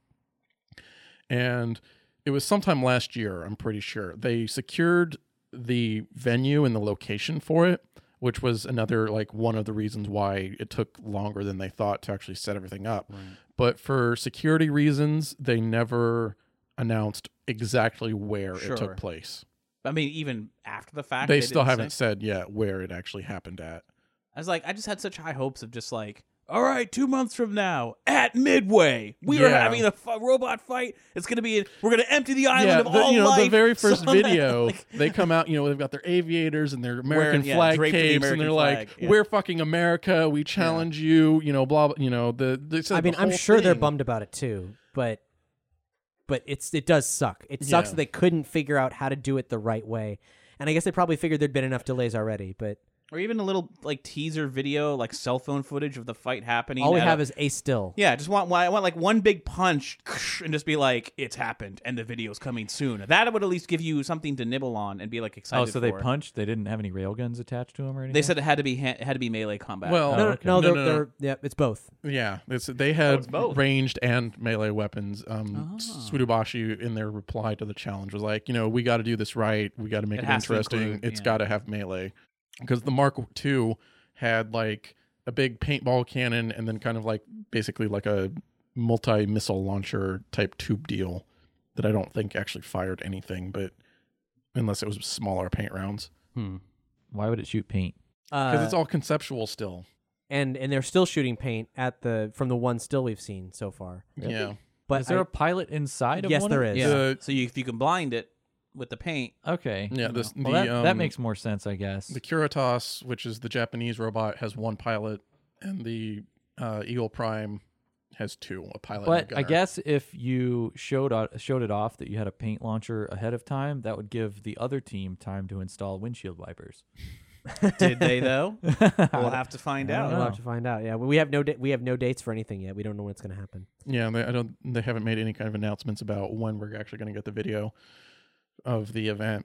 And it was sometime last year, I'm pretty sure. They secured the venue and the location for it, which was another, like, one of the reasons why it took longer than they thought to actually set everything up. But for security reasons, they never announced exactly where Sure. it took place. I mean, even after the fact, They, they still didn't haven't say? said yet where it actually happened at. I was like, I just had such high hopes of just like, all right, two months from now at Midway, we Yeah. are having a f- robot fight. It's going to be, we're going to empty the island Yeah, of the, all you know, life. the very first So, video, like, they come out, you know, they've got their aviators and their American Wearing- yeah, flag draped in the capes, and American they're flag, like, yeah. we're fucking America, we challenge you, you know, blah, blah, you know, the, they said I mean, the I'm whole sure they're thing. bummed about it too, but but it's it does suck. It sucks Yeah. that they couldn't figure out how to do it the right way. And I guess they probably figured there'd been enough delays already, but or even a little like teaser video, like cell phone footage of the fight happening. all we at have a- is a still. Yeah, just want I want like one big punch and just be like, it's happened and the video's coming soon. That would at least give you something to nibble on and be like excited. Oh, so they for. punched? They didn't have any railguns attached to them or anything? They said it had to be ha- it had to be melee combat. Well, Oh, No, no, okay. no, No, they're, no, no. they're yeah, it's both. Yeah, it's, they had it's both. ranged and melee weapons. Um, Ah. Sudobashi, in their reply to the challenge, was like, you know, we got to do this right. We got to make It it, has to interesting. include- It's yeah. got to have melee. Because the Mark two had like a big paintball cannon and then kind of like basically like a multi-missile launcher type tube deal that I don't think actually fired anything, but unless it was smaller paint rounds. Hmm. Why would it shoot paint? Because Uh, it's all conceptual still. and and they're still shooting paint at the from the one still we've seen so far. Yeah. But Is there I- a pilot inside of Yes, one? there of- is. Yeah. The- so you, if you can blind it with the paint, Okay. Yeah, this, Well, the, that, um, that makes more sense, I guess. The Curitas, which is the Japanese robot, has one pilot, and the uh, Eagle Prime has two, a pilot and a But I gunner. guess if you showed o- showed it off that you had a paint launcher ahead of time, that would give the other team time to install windshield wipers. did they though? We'll have to find I don't out. we'll know. have to find out. Yeah, we have no da- we have no dates for anything yet. We don't know when it's going to happen. Yeah, they, I don't. They haven't made any kind of announcements about when we're actually going to get the video of the event.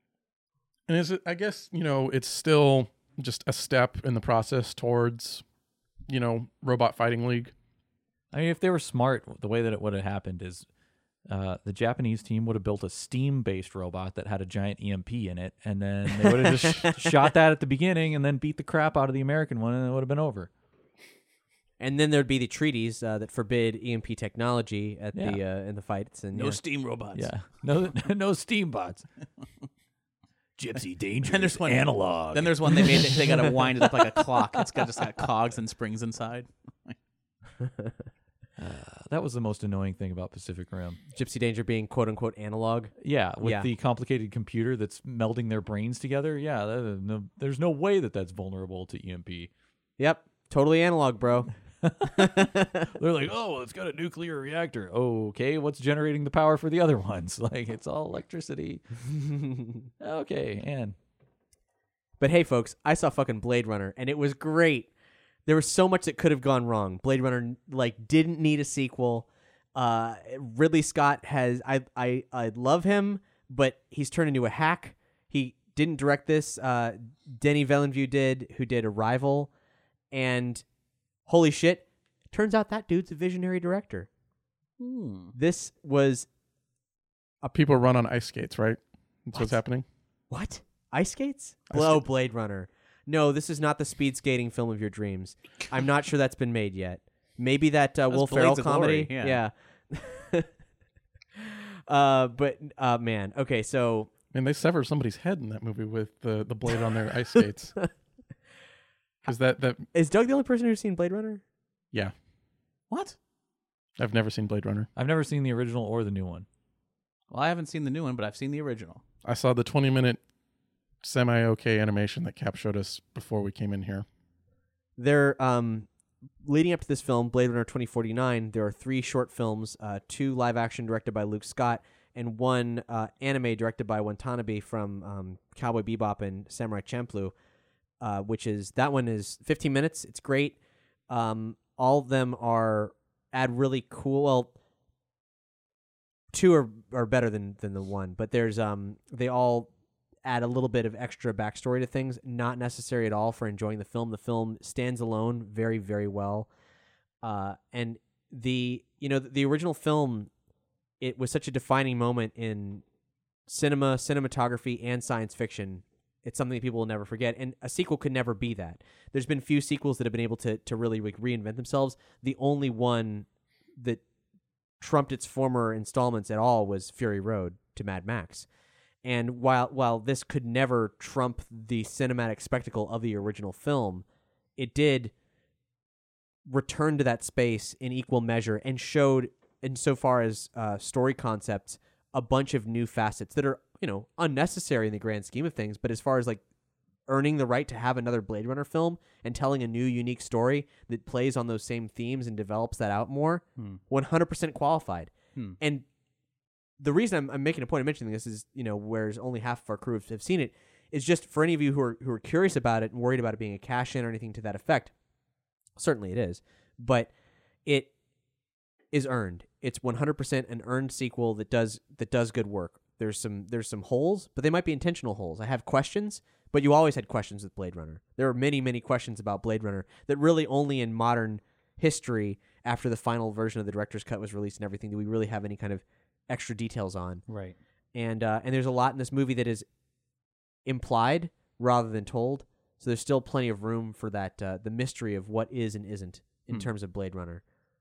And is it? I guess you know it's still just a step in the process towards, you know, Robot Fighting League. I mean, if they were smart, the way that it would have happened is uh, the Japanese team would have built a steam-based robot that had a giant E M P in it, and then they would have just shot that at the beginning and then beat the crap out of the American one, and it would have been over. And then there'd be the treaties uh, that forbid E M P technology at the Yeah. uh, in the fights. And No yeah. steam robots. Yeah, no, no steam bots. Gypsy Danger. Then there's one analog. Then there's one they made. That they got to wind it up like a clock. It's got just got cogs and springs inside. Uh, that was the most annoying thing about Pacific Rim. Gypsy Danger being quote unquote analog. Yeah, with Yeah. the complicated computer that's melding their brains together. Yeah, that, no, there's no way that that's vulnerable to E M P. Yep, totally analog, bro. They're like, oh, it's got a nuclear reactor. Oh, okay, what's generating the power for the other ones? Like, it's all electricity. Okay, and But hey, folks, I saw fucking Blade Runner, and it was great. There was so much that could have gone wrong. Blade Runner like didn't need a sequel. Uh, Ridley Scott has I I I love him, but he's turned into a hack. He didn't direct this. Uh, Denis Villeneuve did, who did Arrival, and holy shit, turns out that dude's a visionary director. Hmm. This was People run on ice skates, right? That's what's What? happening. what ice skates? Ice Blow skate- Blade Runner. No, this is not the speed skating film of your dreams. I'm not sure that's been made yet. Maybe that uh, That's Will Ferrell Blades of comedy. Glory, yeah. yeah. uh, but uh, man, okay, so I mean, they severed somebody's head in that movie with the, the blade on their ice skates. Because that that is Doug the only person who's seen Blade Runner? yeah, What? I've never seen Blade Runner. I've never seen the original or the new one. Well, I haven't seen the new one, but I've seen the original. I saw the twenty minute semi okay animation that Cap showed us before we came in here. There, um, leading up to this film, Blade Runner twenty forty-nine, there are three short films, uh, two live action directed by Luke Scott, and one uh, anime directed by Watanabe from um, Cowboy Bebop and Samurai Champloo, uh, which is that one is fifteen minutes. It's great. Um, all of them are add really cool. Well, two are are better than than the one, but there's um they all add a little bit of extra backstory to things, not necessary at all for enjoying the film. The film stands alone very, very well. Uh, and the, you know, the, the original film, it was such a defining moment in cinema, cinematography, and science fiction. It's something that people will never forget. And a sequel could never be that. There's been few sequels that have been able to, to really like, reinvent themselves. The only one that trumped its former installments at all was Fury Road to Mad Max. And while while this could never trump the cinematic spectacle of the original film, it did returned to that space in equal measure and showed, insofar as uh, story concepts, a bunch of new facets that are, you know, unnecessary in the grand scheme of things. But as far as like earning the right to have another Blade Runner film and telling a new, unique story that plays on those same themes and develops that out more, Hmm. one hundred percent qualified. Hmm. And the reason I'm, I'm making a point of mentioning this is, you know, whereas only half of our crew have, have seen it, is just for any of you who are who are curious about it and worried about it being a cash-in or anything to that effect. Certainly it is, but it is earned. It's one hundred percent an earned sequel that does that does good work. There's some there's some holes, but they might be intentional holes. I have questions, but you always had questions with Blade Runner. There are many, many questions about Blade Runner that really only in modern history, after the final version of the director's cut was released and everything, do we really have any kind of extra details on. Right. And uh, and there's a lot in this movie that is implied rather than told. So there's still plenty of room for that, uh, the mystery of what is and isn't in Hmm. terms of Blade Runner.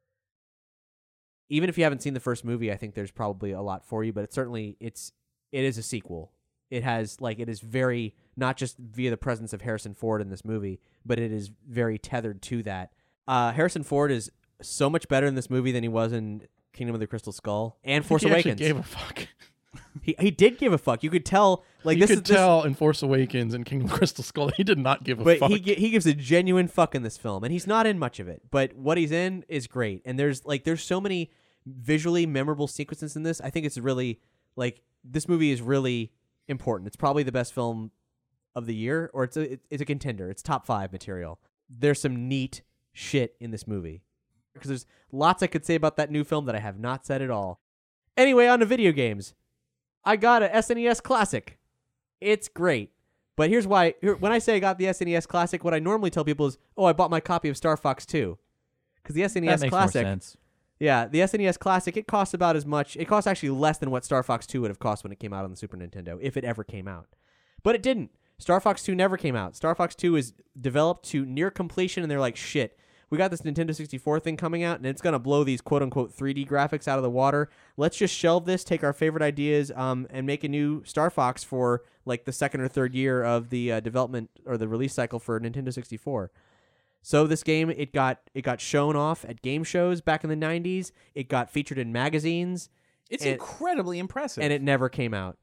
Even if you haven't seen the first movie, I think there's probably a lot for you, but it's certainly, it's, it is a sequel. It has, like, it is very, not just via the presence of Harrison Ford in this movie, but it is very tethered to that. Uh, Harrison Ford is so much better in this movie than he was in Kingdom of the Crystal Skull and Force he actually Awakens. gave a fuck. He he did give a fuck. You could tell, like you this could is this, tell in Force Awakens and Kingdom of the Crystal Skull, he did not give a but fuck. he gi- he gives a genuine fuck in this film, and he's not in much of it. But what he's in is great, and there's like there's so many visually memorable sequences in this. I think it's really like this movie is really important. It's probably the best film of the year, or it's a it's a contender. It's top five material. There's some neat shit in this movie because there's lots I could say about that new film that I have not said at all. Anyway, on to video games. I got a S N E S Classic. It's great. But here's why. Here, when I say I got the S N E S Classic, what I normally tell people is, oh, I bought my copy of Star Fox two. Because the S N E S That makes more Classic... sense. Yeah, the S N E S Classic, it costs about as much. It costs actually less than what Star Fox two would have cost when it came out on the Super Nintendo, if it ever came out. But it didn't. Star Fox two never came out. Star Fox two is developed to near completion, and they're like, shit, we got this Nintendo sixty-four thing coming out, and it's going to blow these quote-unquote three D graphics out of the water. Let's just shelve this, take our favorite ideas, um, and make a new Star Fox for like the second or third year of the uh, development or the release cycle for Nintendo sixty-four. So this game, it got it got shown off at game shows back in the nineties. It got featured in magazines. It's and, incredibly impressive. and it never came out.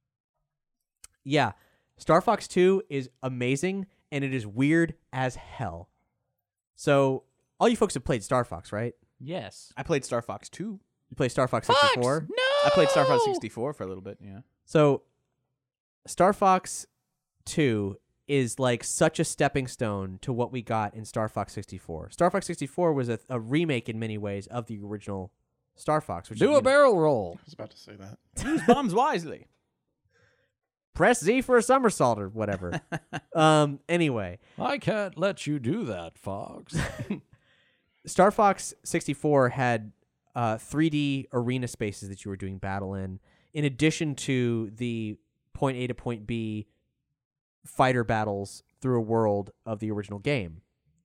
Yeah, Star Fox two is amazing, and it is weird as hell. So, all you folks have played Star Fox, right? Yes. I played Star Fox two. You play Star Fox sixty-four? No! I played Star Fox sixty-four for a little bit, yeah. So, Star Fox two is like such a stepping stone to what we got in Star Fox sixty-four. Star Fox sixty-four was a, a remake in many ways of the original Star Fox. Which Do is, a you know, barrel roll. I was about to say that. Use bombs wisely. press Z for a somersault or whatever. um. Anyway, I can't let you do that, Fox. Star Fox sixty-four had uh, three D arena spaces that you were doing battle in, in addition to the point A to point B fighter battles through a world of the original game.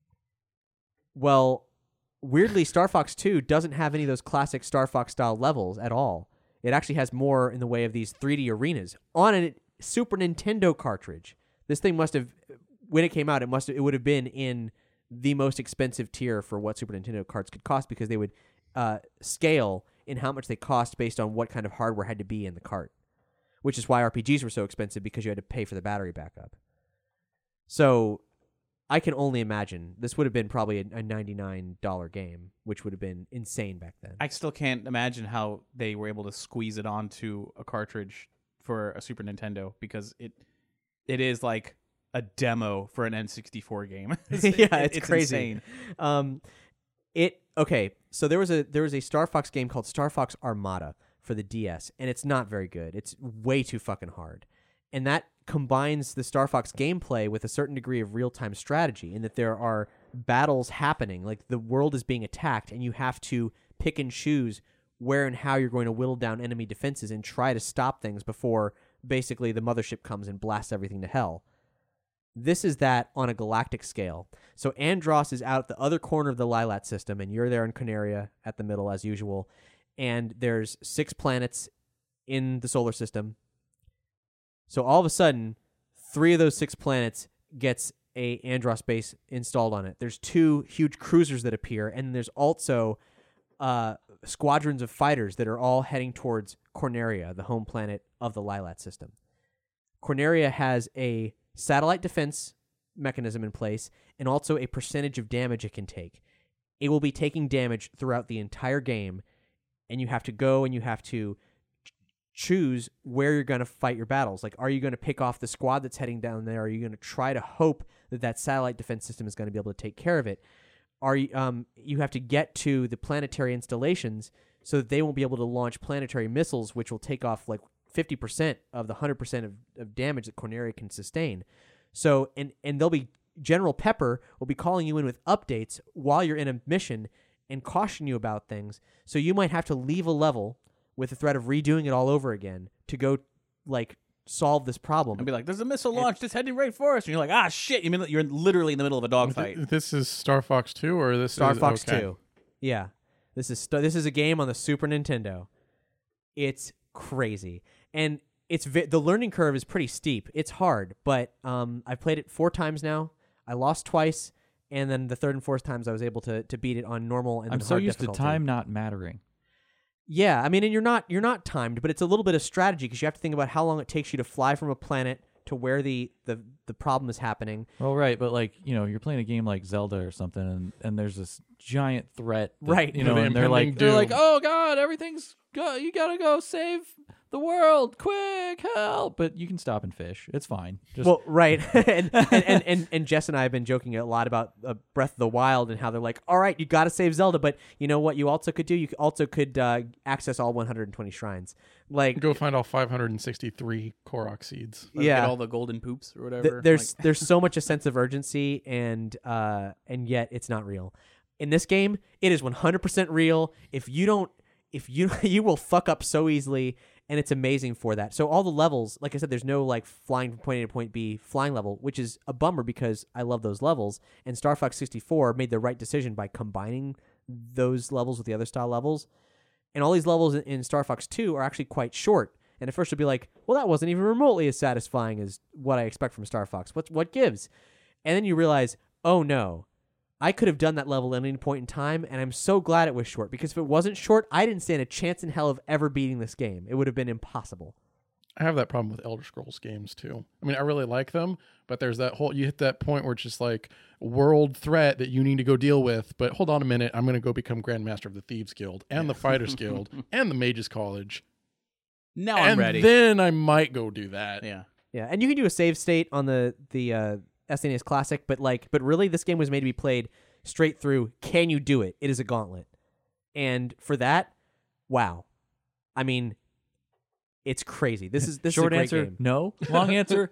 Well, weirdly, Star Fox two doesn't have any of those classic Star Fox style levels at all. It actually has more in the way of these three D arenas on a Super Nintendo cartridge. This thing must have, when it came out, it must have, it would have been in the most expensive tier for what Super Nintendo carts could cost, because they would uh, scale in how much they cost based on what kind of hardware had to be in the cart, which is why R P Gs were so expensive, because you had to pay for the battery backup. So I can only imagine this would have been probably a, a ninety-nine dollars game, which would have been insane back then. I still can't imagine how they were able to squeeze it onto a cartridge for a Super Nintendo, because it it is like a demo for an N sixty-four game. it's, yeah, it, it's, it's crazy. insane. Um, it okay. So there was a there was a Star Fox game called Star Fox Armada for the D S, and it's not very good. It's way too fucking hard, and that combines the Star Fox gameplay with a certain degree of real time strategy, in that there are battles happening, like the world is being attacked, and you have to pick and choose where and how you're going to whittle down enemy defenses and try to stop things before basically the mothership comes and blasts everything to hell. This is that on a galactic scale. So Andros is out at the other corner of the Lilat system, and you're there in Canaria at the middle as usual. And there's six planets in the solar system. So all of a sudden, three of those six planets gets a Andros base installed on it. There's two huge cruisers that appear, and there's also uh, squadrons of fighters that are all heading towards Corneria, the home planet of the Lylat system. Corneria has a satellite defense mechanism in place and also a percentage of damage it can take. It will be taking damage throughout the entire game, and you have to go and you have to ch- choose where you're going to fight your battles. Like, are you going to pick off the squad that's heading down there? Are you going to try to hope that that satellite defense system is going to be able to take care of it? Are you, um, you have to get to the planetary installations so that they won't be able to launch planetary missiles, which will take off like fifty percent of the one hundred percent of, of damage that Corneria can sustain. So, and, and they'll be, General Pepper will be calling you in with updates while you're in a mission and caution you about things. So you might have to leave a level with the threat of redoing it all over again to go, like, solve this problem. And be like, there's a missile launch that's heading right for us. And you're like, ah, shit. You mean you're literally in the middle of a dogfight. Th- This is Star Fox two or this Star is... Fox okay. two. Yeah. This is st- this is a game on the Super Nintendo. It's crazy. And it's vi- the learning curve is pretty steep. It's hard, but um, I've played it four times now. I lost twice, and then the third and fourth times I was able to to beat it on normal and I'm then so hard used difficulty. to time not mattering. Yeah, I mean, and you're not you're not timed, but it's a little bit of strategy because you have to think about how long it takes you to fly from a planet to where the, the, the problem is happening. Well, right, but like, you know, you're playing a game like Zelda or something, and, and there's this giant threat, that, Right. You know, The and they're impending like, they're like, doom. oh god, everything's go, you gotta go save the world, quick, help! But you can stop and fish. It's fine. Just Well, right, and, and, and and and Jess and I have been joking a lot about uh, Breath of the Wild and how they're like, all right, you got to save Zelda, but you know what? You also could do. You also could uh, access all one hundred twenty shrines. Like, Go find all five hundred sixty-three Korok seeds. Or yeah, Get all the golden poops or whatever. th- there's Like- there's so much a sense of urgency, and uh, and yet it's not real. In this game, it is one hundred percent real. If you don't, if you you will fuck up so easily. And it's amazing for that. So all the levels, like I said, there's no like flying from point A to point B flying level, which is a bummer because I love those levels. And Star Fox sixty-four made the right decision by combining those levels with the other style levels. And all these levels in, in Star Fox two are actually quite short. And at first you'll be like, well, that wasn't even remotely as satisfying as what I expect from Star Fox. What, what gives? And then you realize, oh no, I could have done that level at any point in time, and I'm so glad it was short, because if it wasn't short, I didn't stand a chance in hell of ever beating this game. It would have been impossible. I have that problem with Elder Scrolls games too. I mean, I really like them, but there's that whole, you hit that point where it's just like world threat that you need to go deal with. But hold on a minute, I'm going to go become Grandmaster of the Thieves Guild and the Fighters Guild and the Mages College. now I'm and ready. then I might go do that. yeah. Yeah, and you can do a save state on the the uh, S N E S Classic, but like, but really, this game was made to be played straight through. Can you do it? It is a gauntlet, and for that, wow. I mean, it's crazy. This is this short is a great answer, game. no. Long answer,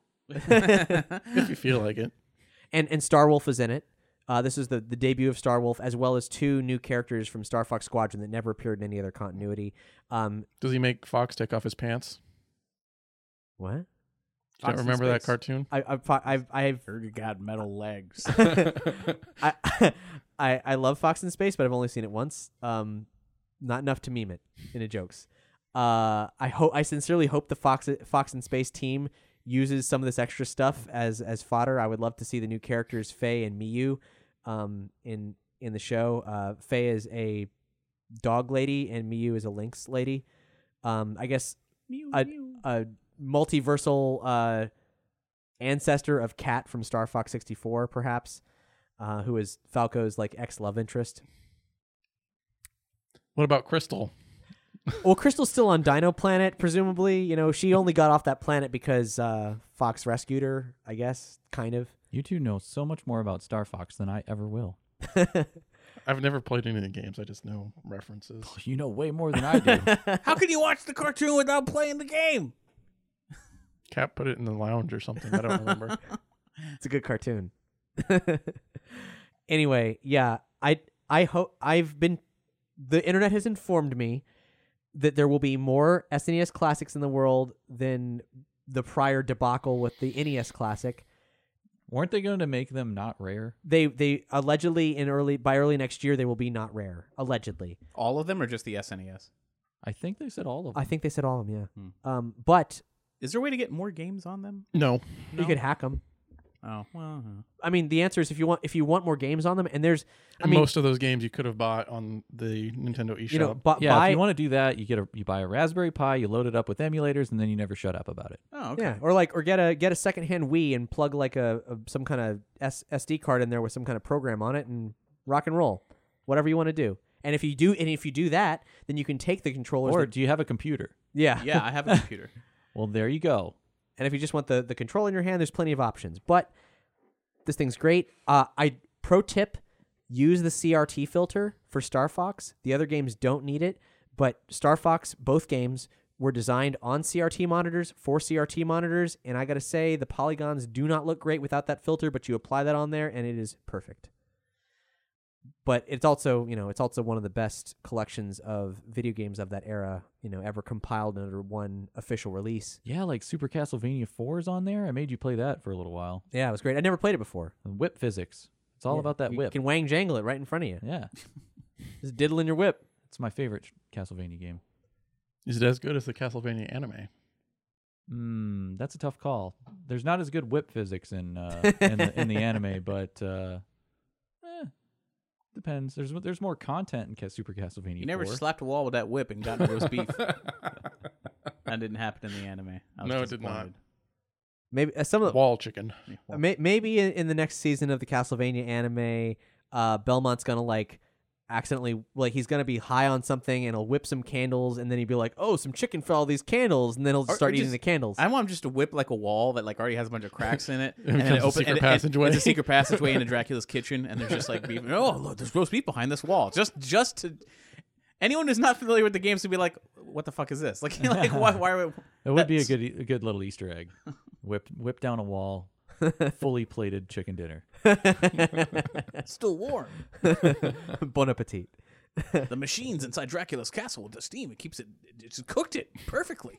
If you feel like it. And and Starwolf is in it. Uh, this is the, the debut of Starwolf, as well as two new characters from Star Fox Squadron that never appeared in any other continuity. Um, Does he make Fox take off his pants? what? Do you Fox in remember that Space. cartoon? I, I've I've I've Heard you got metal legs. I, I I love Fox in Space, but I've only seen it once. Um, not enough to meme it in the jokes. Uh, I hope I sincerely hope the Fox Fox in Space team uses some of this extra stuff as as fodder. I would love to see the new characters Faye and Miyu um in in the show. Uh, Faye is a dog lady and Miyu is a lynx lady. Um, I guess a, a multiversal uh ancestor of Cat from Star Fox sixty-four, perhaps, uh, who is Falco's like ex love interest. What about Crystal? Well, Crystal's still on Dino Planet, presumably. You know, she only got off that planet because uh, Fox rescued her, I guess, kind of. you two know so much more about Star Fox than I ever will. I've never played any of the games. I just know references. You know way more than I do. How can you watch the cartoon without playing the game? Cap put it in the lounge or something. I don't remember. It's a good cartoon. Anyway, yeah, I I hope I've been. The internet has informed me that there will be more S N E S classics in the world than the prior debacle with the N E S Classic. Weren't they going to make them not rare? They they allegedly in early by early next year they will be not rare. Allegedly, All of them or just the S N E S? I think they said all of them. I think they said all of them. Yeah. Hmm. Um, but Is there a way to get more games on them? No. you could hack them. Oh well. uh. I mean, the answer is if you want if you want more games on them, and there's I And mean most of those games you could have bought on the Nintendo eShop. you know bu- Yeah, buy if you want to do that, you get a you buy a Raspberry Pi, you load it up with emulators, and then you never shut up about it. Oh, okay. yeah, or like or get a get a secondhand Wii and plug like a, a some kind of S- SD card in there with some kind of program on it and rock and roll, whatever you want to do. And if you do and if you do that, then you can take the controllers. Or that- do you have a computer? yeah, Yeah, I have a computer. Well, there you go. And if you just want the, the control in your hand, there's plenty of options. But this thing's great. Uh, I pro tip: use the C R T filter for Star Fox. The other games don't need it, but Star Fox, both games were designed on C R T monitors for C R T monitors, and I gotta say the polygons do not look great without that filter. But you apply that on there, and it is perfect. But it's also, you know, it's also one of the best collections of video games of that era, you know, ever compiled under one official release. Yeah, like Super Castlevania four is on there. I made you play that for a little while. Yeah, it was great. I never played it before. Whip physics. It's all Yeah, about that you whip. can wang jangle it right in front of you. Yeah, Just diddle in your whip. it's my favorite Castlevania game. Is it as good as the Castlevania anime? Mm, that's a tough call. There's not as good whip physics in uh, in, the, in the anime, but uh, eh, depends. There's there's more content in Ca- Super Castlevania. You never four. slapped a wall with that whip and got roast beef. That didn't happen in the anime. I was No, it did not. disappointed. Maybe uh, some of the, Wall chicken. uh, may, maybe in, in the next season of the Castlevania anime, uh, Belmont's gonna like accidentally like he's gonna be high on something and he'll whip some candles and then he'd be like, oh, some chicken fell all these candles, and then he'll Or- start or eating just- the candles. I want him just to whip like a wall that like already has a bunch of cracks in it, It and then becomes a open- secret and- and- passageway. It's a secret passageway into Dracula's kitchen, and there's just like beef. Oh, look, there's roast beef behind this wall. Just, just to anyone who's not familiar with the games to be like, what the fuck is this? Like, like why? Why are we? It would be a That's- good a good little Easter egg. Whip whip down a wall, fully plated chicken dinner. Still warm. Bon appetit. The machines inside Dracula's castle with the steam, it keeps it, it just cooked it perfectly.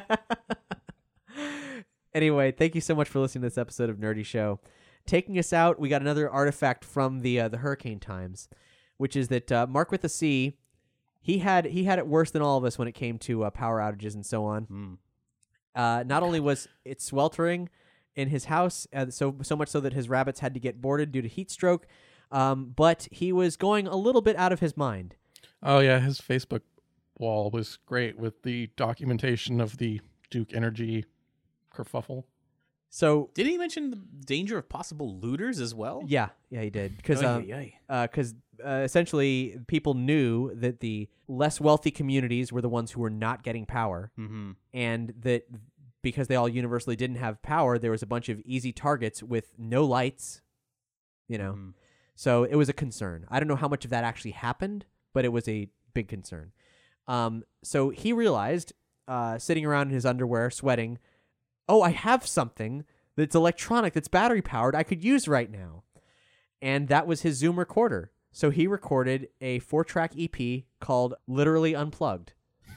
Anyway, thank you so much for listening to this episode of Nerdy Show. Taking us out, we got another artifact from the uh, the hurricane times, which is that uh, Mark with a C, he had he had it worse than all of us when it came to uh, power outages and so on. Mm. Uh, not only was it sweltering in his house, uh, so so much so that his rabbits had to get boarded due to heat stroke, um, but he was going a little bit out of his mind. Oh yeah, his Facebook wall was great with the documentation of the Duke Energy kerfuffle. So Did he mention the danger of possible looters as well? yeah, yeah, he did because Ay, um, ay, ay. because uh, essentially people knew that the less wealthy communities were the ones who were not getting power, Mm-hmm. and that because they all universally didn't have power, there was a bunch of easy targets with no lights, you know. Mhm. So it was a concern. I don't know how much of that actually happened, but it was a big concern. Um, so he realized, uh, sitting around in his underwear, sweating, oh, I have something that's electronic, that's battery powered, I could use right now. And that was his Zoom recorder. So he recorded a four-track E P called Literally Unplugged.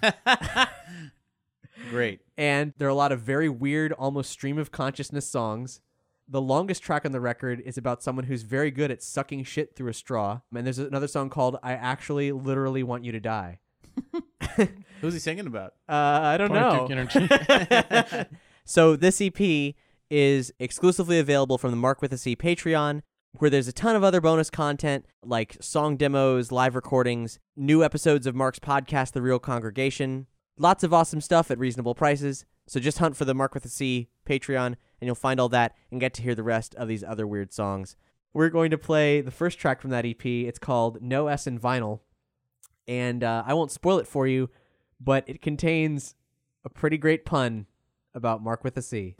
Great. And there are a lot of very weird, almost stream of consciousness songs. The longest track on the record is about someone who's very good at sucking shit through a straw. And there's another song called I Actually Literally Want You to Die. Who's he singing about? Uh, I don't Probably know. Duke Energy. So this E P is exclusively available from the Mark with a C Patreon, where there's a ton of other bonus content like song demos, live recordings, new episodes of Mark's podcast, The Real Congregation. Lots of awesome stuff at reasonable prices. So just hunt for the Mark with a C Patreon, and you'll find all that and get to hear the rest of these other weird songs. We're going to play the first track from that E P. It's called No S in Vinyl. And uh, I won't spoil it for you, but it contains a pretty great pun about Mark with a C.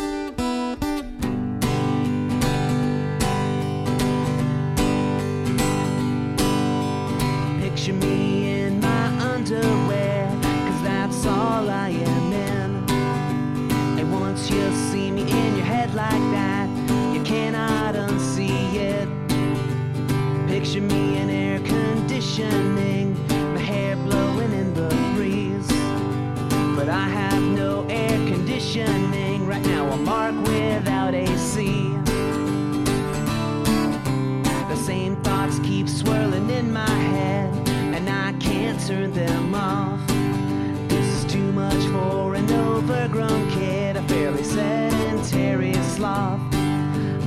Picture me in my underwear, cause that's all I am in. And once you see me in your head like that, you cannot unsee it. Picture me in air conditioning, my hair blowing in the breeze. But I have no air conditioning, right now I'm Mark without A C. The same thoughts keep swirling in my head, and I can't turn them off. This is too much for an overgrown kid, a fairly sedentary sloth.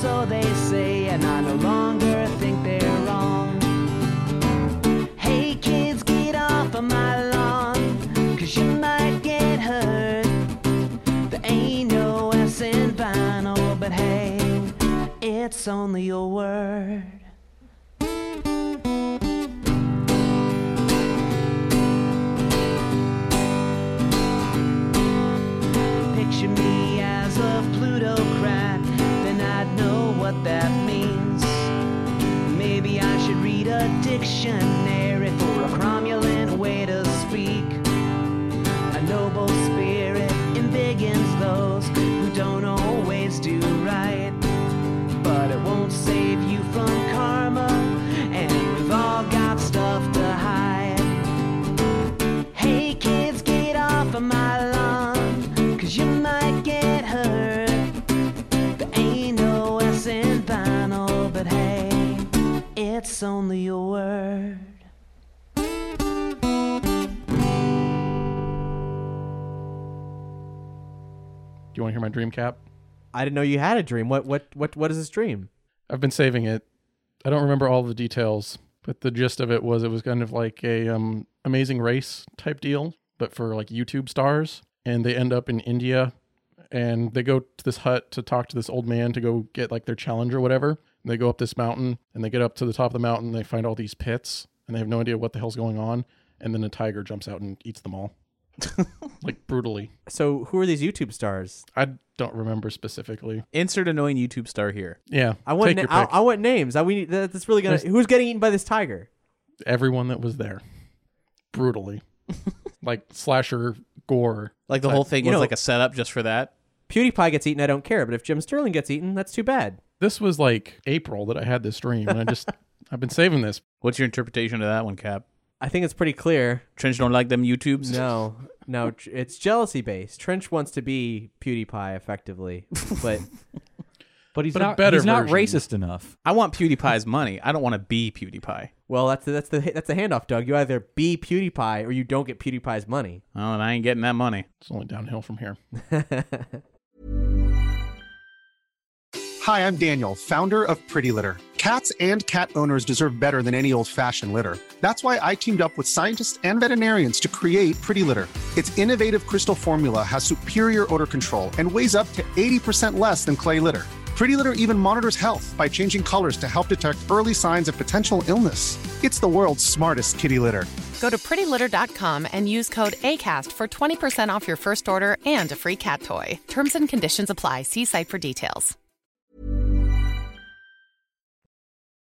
so they say, and I no longer think they're wrong. Hey kids, get off of my lawn, cause you might get hurt. There ain't no S in vinyl, but hey, it's only a word. Picture me as a plutocrat, then I'd know what that means. Maybe I should read a dictionary for a cromulent way to speak. A noble spirit embiggens those who don't always do right, but it won't save you from karma, and we've all got stuff to hide. Hey kids, get off of my lawn, cause you might get hurt. There ain't no S in vinyl, but hey, it's only a word. Do you want to hear my dream, Cap? I didn't know you had a dream. What what what what is this dream? I've been saving it. I don't remember all the details, but the gist of it was it was kind of like a um, Amazing Race type deal, but for like YouTube stars. And they end up in India, and they go to this hut to talk to this old man to go get like their challenge or whatever. And they go up this mountain, and they get up to the top of the mountain, and they find all these pits, and they have no idea what the hell's going on. And then a tiger jumps out and eats them all. Like brutally. So who are these YouTube stars? I don't remember specifically. Insert annoying YouTube star here. Yeah, I want take na- your I, pick. I want names. I we that- that's really gonna. There's- Who's getting eaten by this tiger? Everyone that was there, brutally, like slasher gore. Like the type. whole thing You was know- like a setup just for that. PewDiePie gets eaten, I don't care. But if Jim Sterling gets eaten, that's too bad. This was like April that I had this dream, and I just I've been saving this. What's your interpretation of that one, Cap? I think it's pretty clear. Trench don't like them YouTubes? No, no, tr- it's jealousy based. Trench wants to be PewDiePie effectively, but But he's But a not. better He's not version. racist enough. I want PewDiePie's money. I don't want to be PewDiePie. well, that's the, that's the that's the handoff, Doug. You either be PewDiePie or you don't get PewDiePie's money. Oh, and I ain't getting that money. It's only downhill from here. Hi, I'm Daniel, founder of Pretty Litter. Cats and cat owners deserve better than any old-fashioned litter. That's why I teamed up with scientists and veterinarians to create Pretty Litter. Its innovative crystal formula has superior odor control and weighs up to eighty percent less than clay litter. Pretty Litter even monitors health by changing colors to help detect early signs of potential illness. It's the world's smartest kitty litter. Go to pretty litter dot com and use code ACAST for twenty percent off your first order and a free cat toy. Terms and conditions apply. See site for details.